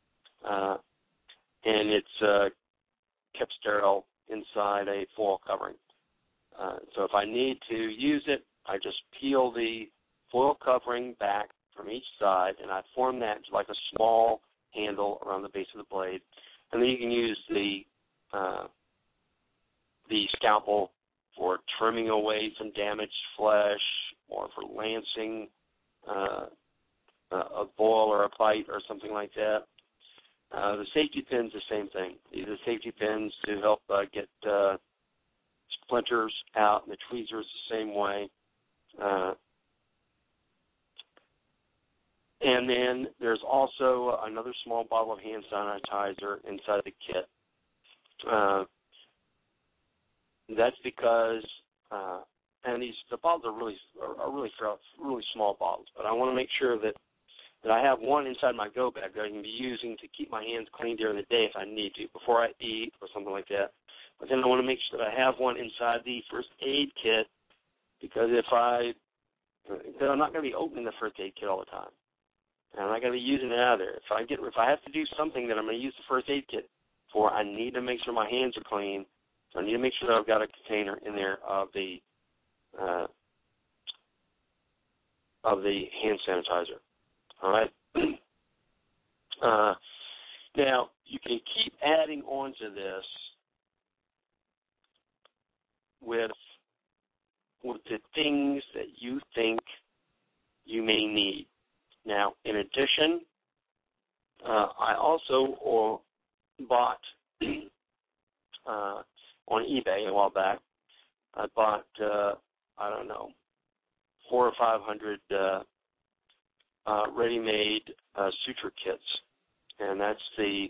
and it's kept sterile inside a foil covering. So if I need to use it, I just peel the foil covering back from each side, and I form that into like a small handle around the base of the blade, and then you can use the scalpel for trimming away some damaged flesh, or for lancing a boil or a bite or something like that. The safety pin's the same thing. These are safety pins to help get splinters out, and the tweezers the same way. And then there's also another small bottle of hand sanitizer inside the kit. That's because, and the bottles are really small bottles, but I want to make sure that I have one inside my go bag that I can be using to keep my hands clean during the day if I need to, before I eat or something like that. But then I want to make sure that I have one inside the first aid kit, because I'm not going to be opening the first aid kit all the time, and I'm not going to be using it out of there. If I have to do something that I'm going to use the first aid kit for, I need to make sure my hands are clean. So I need to make sure that I've got a container in there of the hand sanitizer. All right. Now you can keep adding on to this with the things that you think you may need. Now, in addition, I also bought on eBay a while back. I bought 400 or 500 ready-made suture kits, and that's the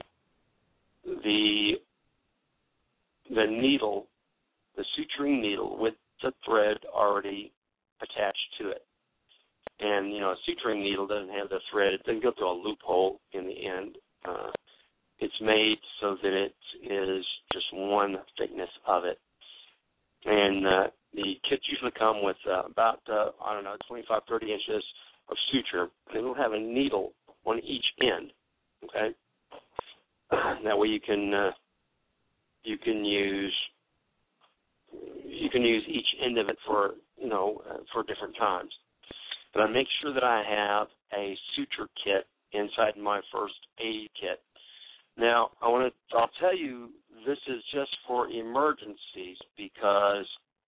needle, the suturing needle with the thread already attached to it. And a suturing needle doesn't have the thread; it doesn't go through a loophole in the end. It's made so that it is just one thickness of it. And the kits usually come with about 25, 30 inches of suture. And it'll have a needle on each end. Okay, that way you can use each end of it for different times. but I make sure that I have a suture kit inside my first aid kit. Now, I'll tell you, this is just for emergencies because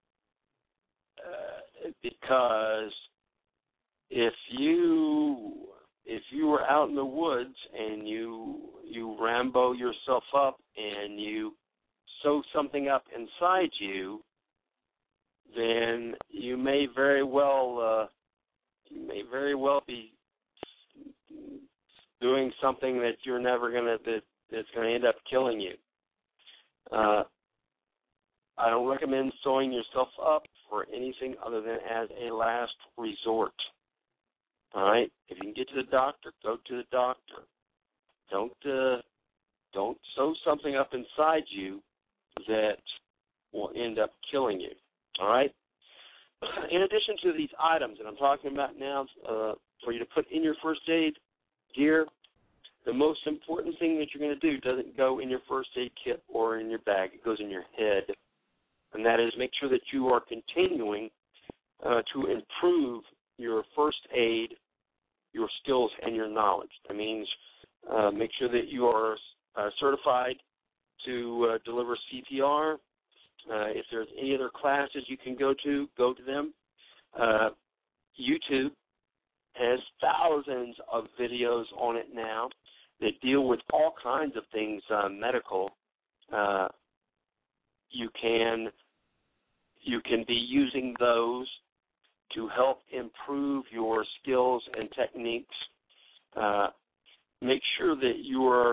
if you were out in the woods and you Rambo yourself up and you sew something up inside you, then you may very well be doing something that you're never that's going to end up killing you. I don't recommend sewing yourself up for anything other than as a last resort. All right? If you can get to the doctor, go to the doctor. Don't sew something up inside you that will end up killing you. All right? In addition to these items that I'm talking about now, for you to put in your first aid gear, the most important thing that you're going to do doesn't go in your first aid kit or in your bag. It goes in your head. And that is make sure that you are continuing to improve your first aid, your skills, and your knowledge. That means make sure that you are certified to deliver CPR. If there's any other classes you can go to them. YouTube has thousands of videos on it now that deal with all kinds of things medical. You can be using those to help improve your skills and techniques. Make sure that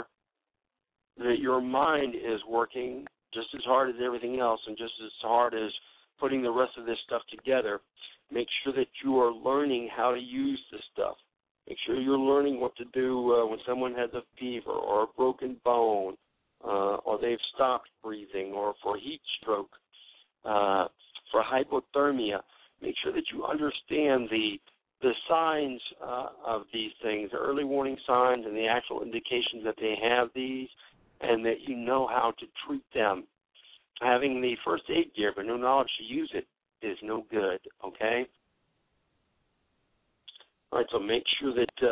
your mind is working just as hard as everything else and just as hard as putting the rest of this stuff together. Make sure that you are learning how to use this stuff. Make sure you're learning what to do when someone has a fever or a broken bone or they've stopped breathing, or for heat stroke, for hypothermia. Make sure that you understand the signs of these things, the early warning signs and the actual indications that they have these, and that you know how to treat them. Having the first aid gear but no knowledge to use it is no good, okay? All right, so make sure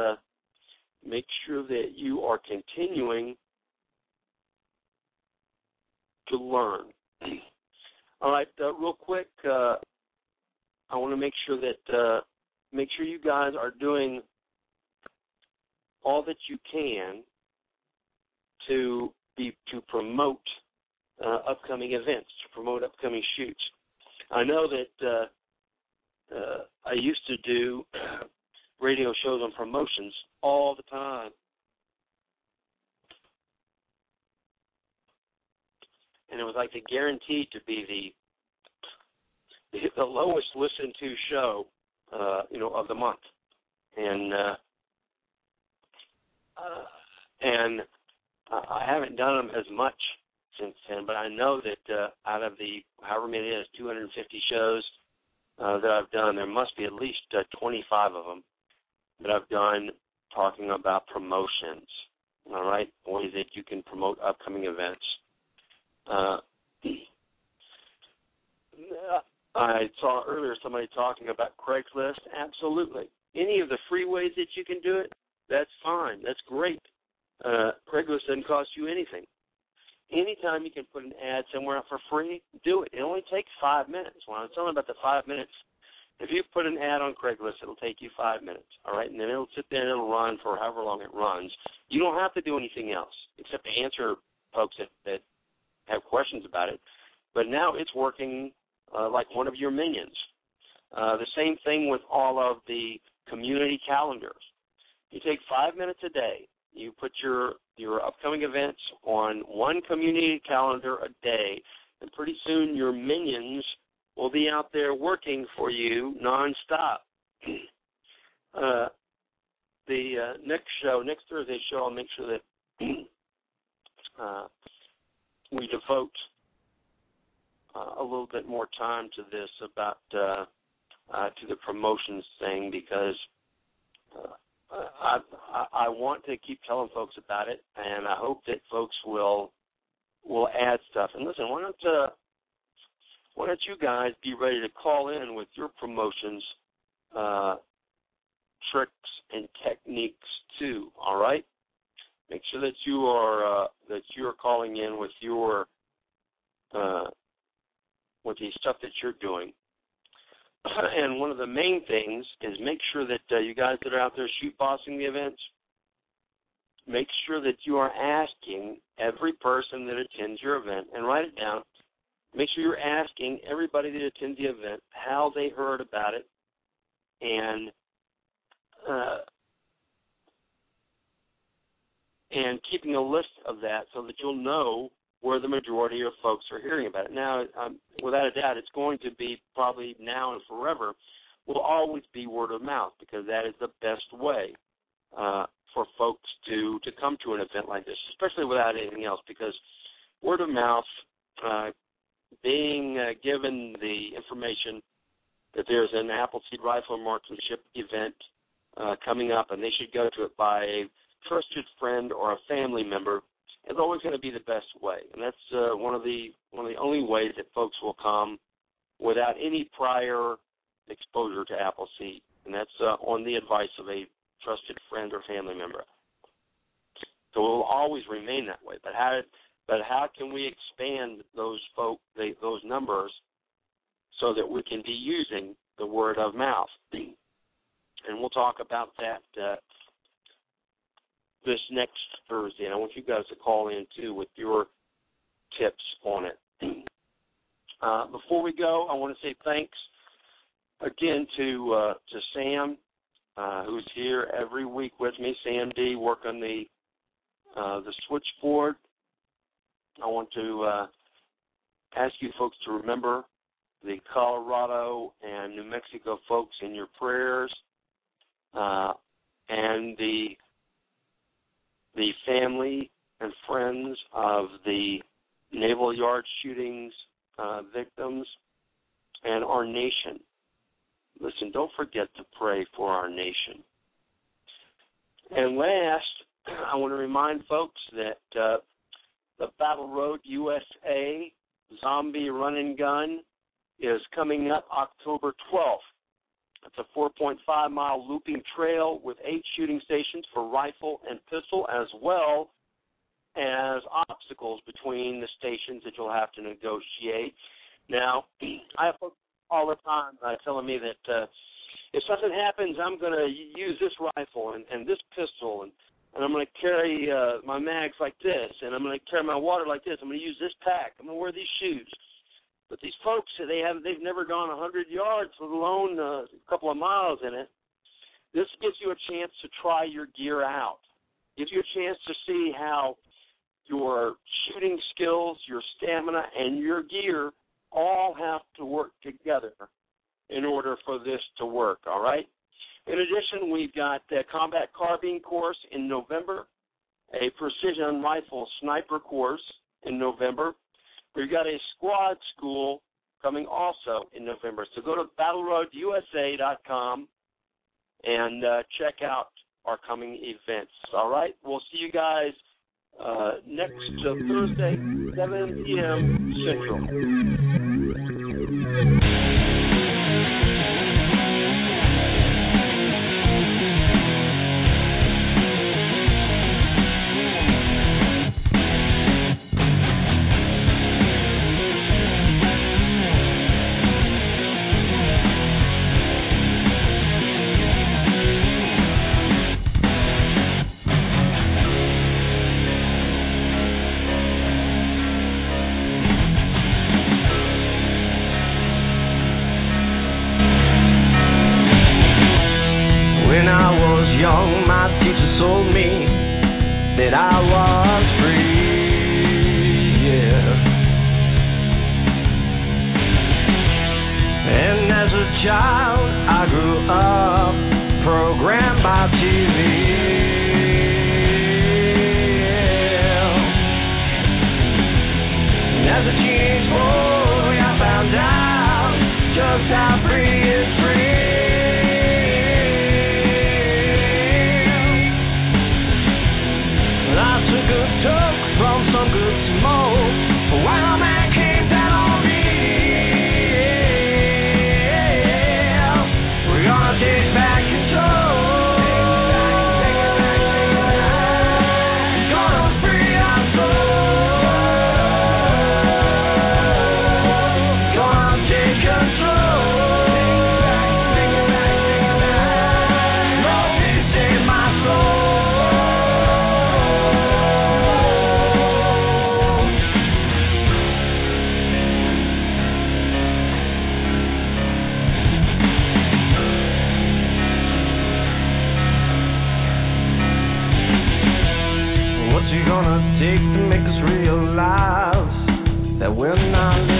that you are continuing to learn. All right, real quick, I want to make sure you guys are doing all that you can to promote upcoming events, to promote upcoming shoots. I know that I used to do radio shows on promotions all the time. And it was like guaranteed to be the lowest listened to show, of the month. And I haven't done them as much since then, but I know that out of the, however many it is, 250 shows that I've done, there must be at least 25 of them that I've done talking about promotions, all right, ways that you can promote upcoming events. I saw earlier somebody talking about Craigslist. Absolutely. Any of the free ways that you can do it, that's fine. That's great. Craigslist doesn't cost you anything. Anytime you can put an ad somewhere out for free, do it. It only takes 5 minutes. When I was telling about the 5 minutes, if you put an ad on Craigslist, it'll take you 5 minutes, all right? And then it'll sit there and it'll run for however long it runs. You don't have to do anything else except to answer folks that have questions about it. But now it's working like one of your minions. The same thing with all of the community calendars. You take 5 minutes a day. You put your upcoming events on one community calendar a day, and pretty soon your minions will be out there working for you nonstop. The next Thursday show, I'll make sure that we devote a little bit more time to this about to the promotions thing, because I want to keep telling folks about it, and I hope that folks will add stuff. And listen, why don't you guys be ready to call in with your promotions tricks and techniques too. All right. Make sure that you are calling in with your with the stuff that you're doing. And one of the main things is make sure that you guys that are out there shoot bossing the events, make sure that you are asking every person that attends your event, and write it down. Make sure you're asking everybody that attends the event how they heard about it, and keeping a list of that so that you'll know where the majority of folks are hearing about it. Now, without a doubt, it's going to be probably now and forever will always be word of mouth, because that is the best way for folks to come to an event like this, especially without anything else, because word of mouth, being given the information that there's an Appleseed Rifle and Marksmanship event coming up, and they should go to it by a trusted friend or a family member, is always going to be the best way. And that's one of the only ways that folks will come without any prior exposure to Appleseed, and that's on the advice of a trusted friend or family member. So it will always remain that way. But how can we expand those numbers so that we can be using the word of mouth? And we'll talk about that this next Thursday. And I want you guys to call in, too, with your tips on it. Before we go, I want to say thanks again to Sam, who's here every week with me. Sam D, working the switchboard. I want to ask you folks to remember the Colorado and New Mexico folks in your prayers, and the family and friends of the Naval Yard shootings victims and our nation. Listen, don't forget to pray for our nation. And last, I want to remind folks that the Battle Road USA Zombie Run and Gun is coming up October 12th. It's a 4.5-mile looping trail with 8 shooting stations for rifle and pistol, as well as obstacles between the stations that you'll have to negotiate. Now, I have folks all the time telling me that if something happens, I'm going to use this rifle and this pistol, and I'm going to carry my mags like this, and I'm going to carry my water like this. I'm going to use this pack. I'm going to wear these shoes. But these folks, they've never gone 100 yards, let alone a couple of miles in it. This gives you a chance to try your gear out. Gives you a chance to see how your shooting skills, your stamina, and your gear all have to work together in order for this to work, all right? In addition, we've got a combat carbine course in November, a precision rifle sniper course in November. We've got a squad school coming also in November. So go to battleroadusa.com and check out our coming events. All right? We'll see you guys next Thursday, 7 p.m. Central. That I was free, yeah. And as a child, I grew up programmed by TV, yeah. And as a teenage boy, I found out just how free is free. From some good smoke, but when a man came down on me, yeah, we're gonna take back control. take to make us realize that we're not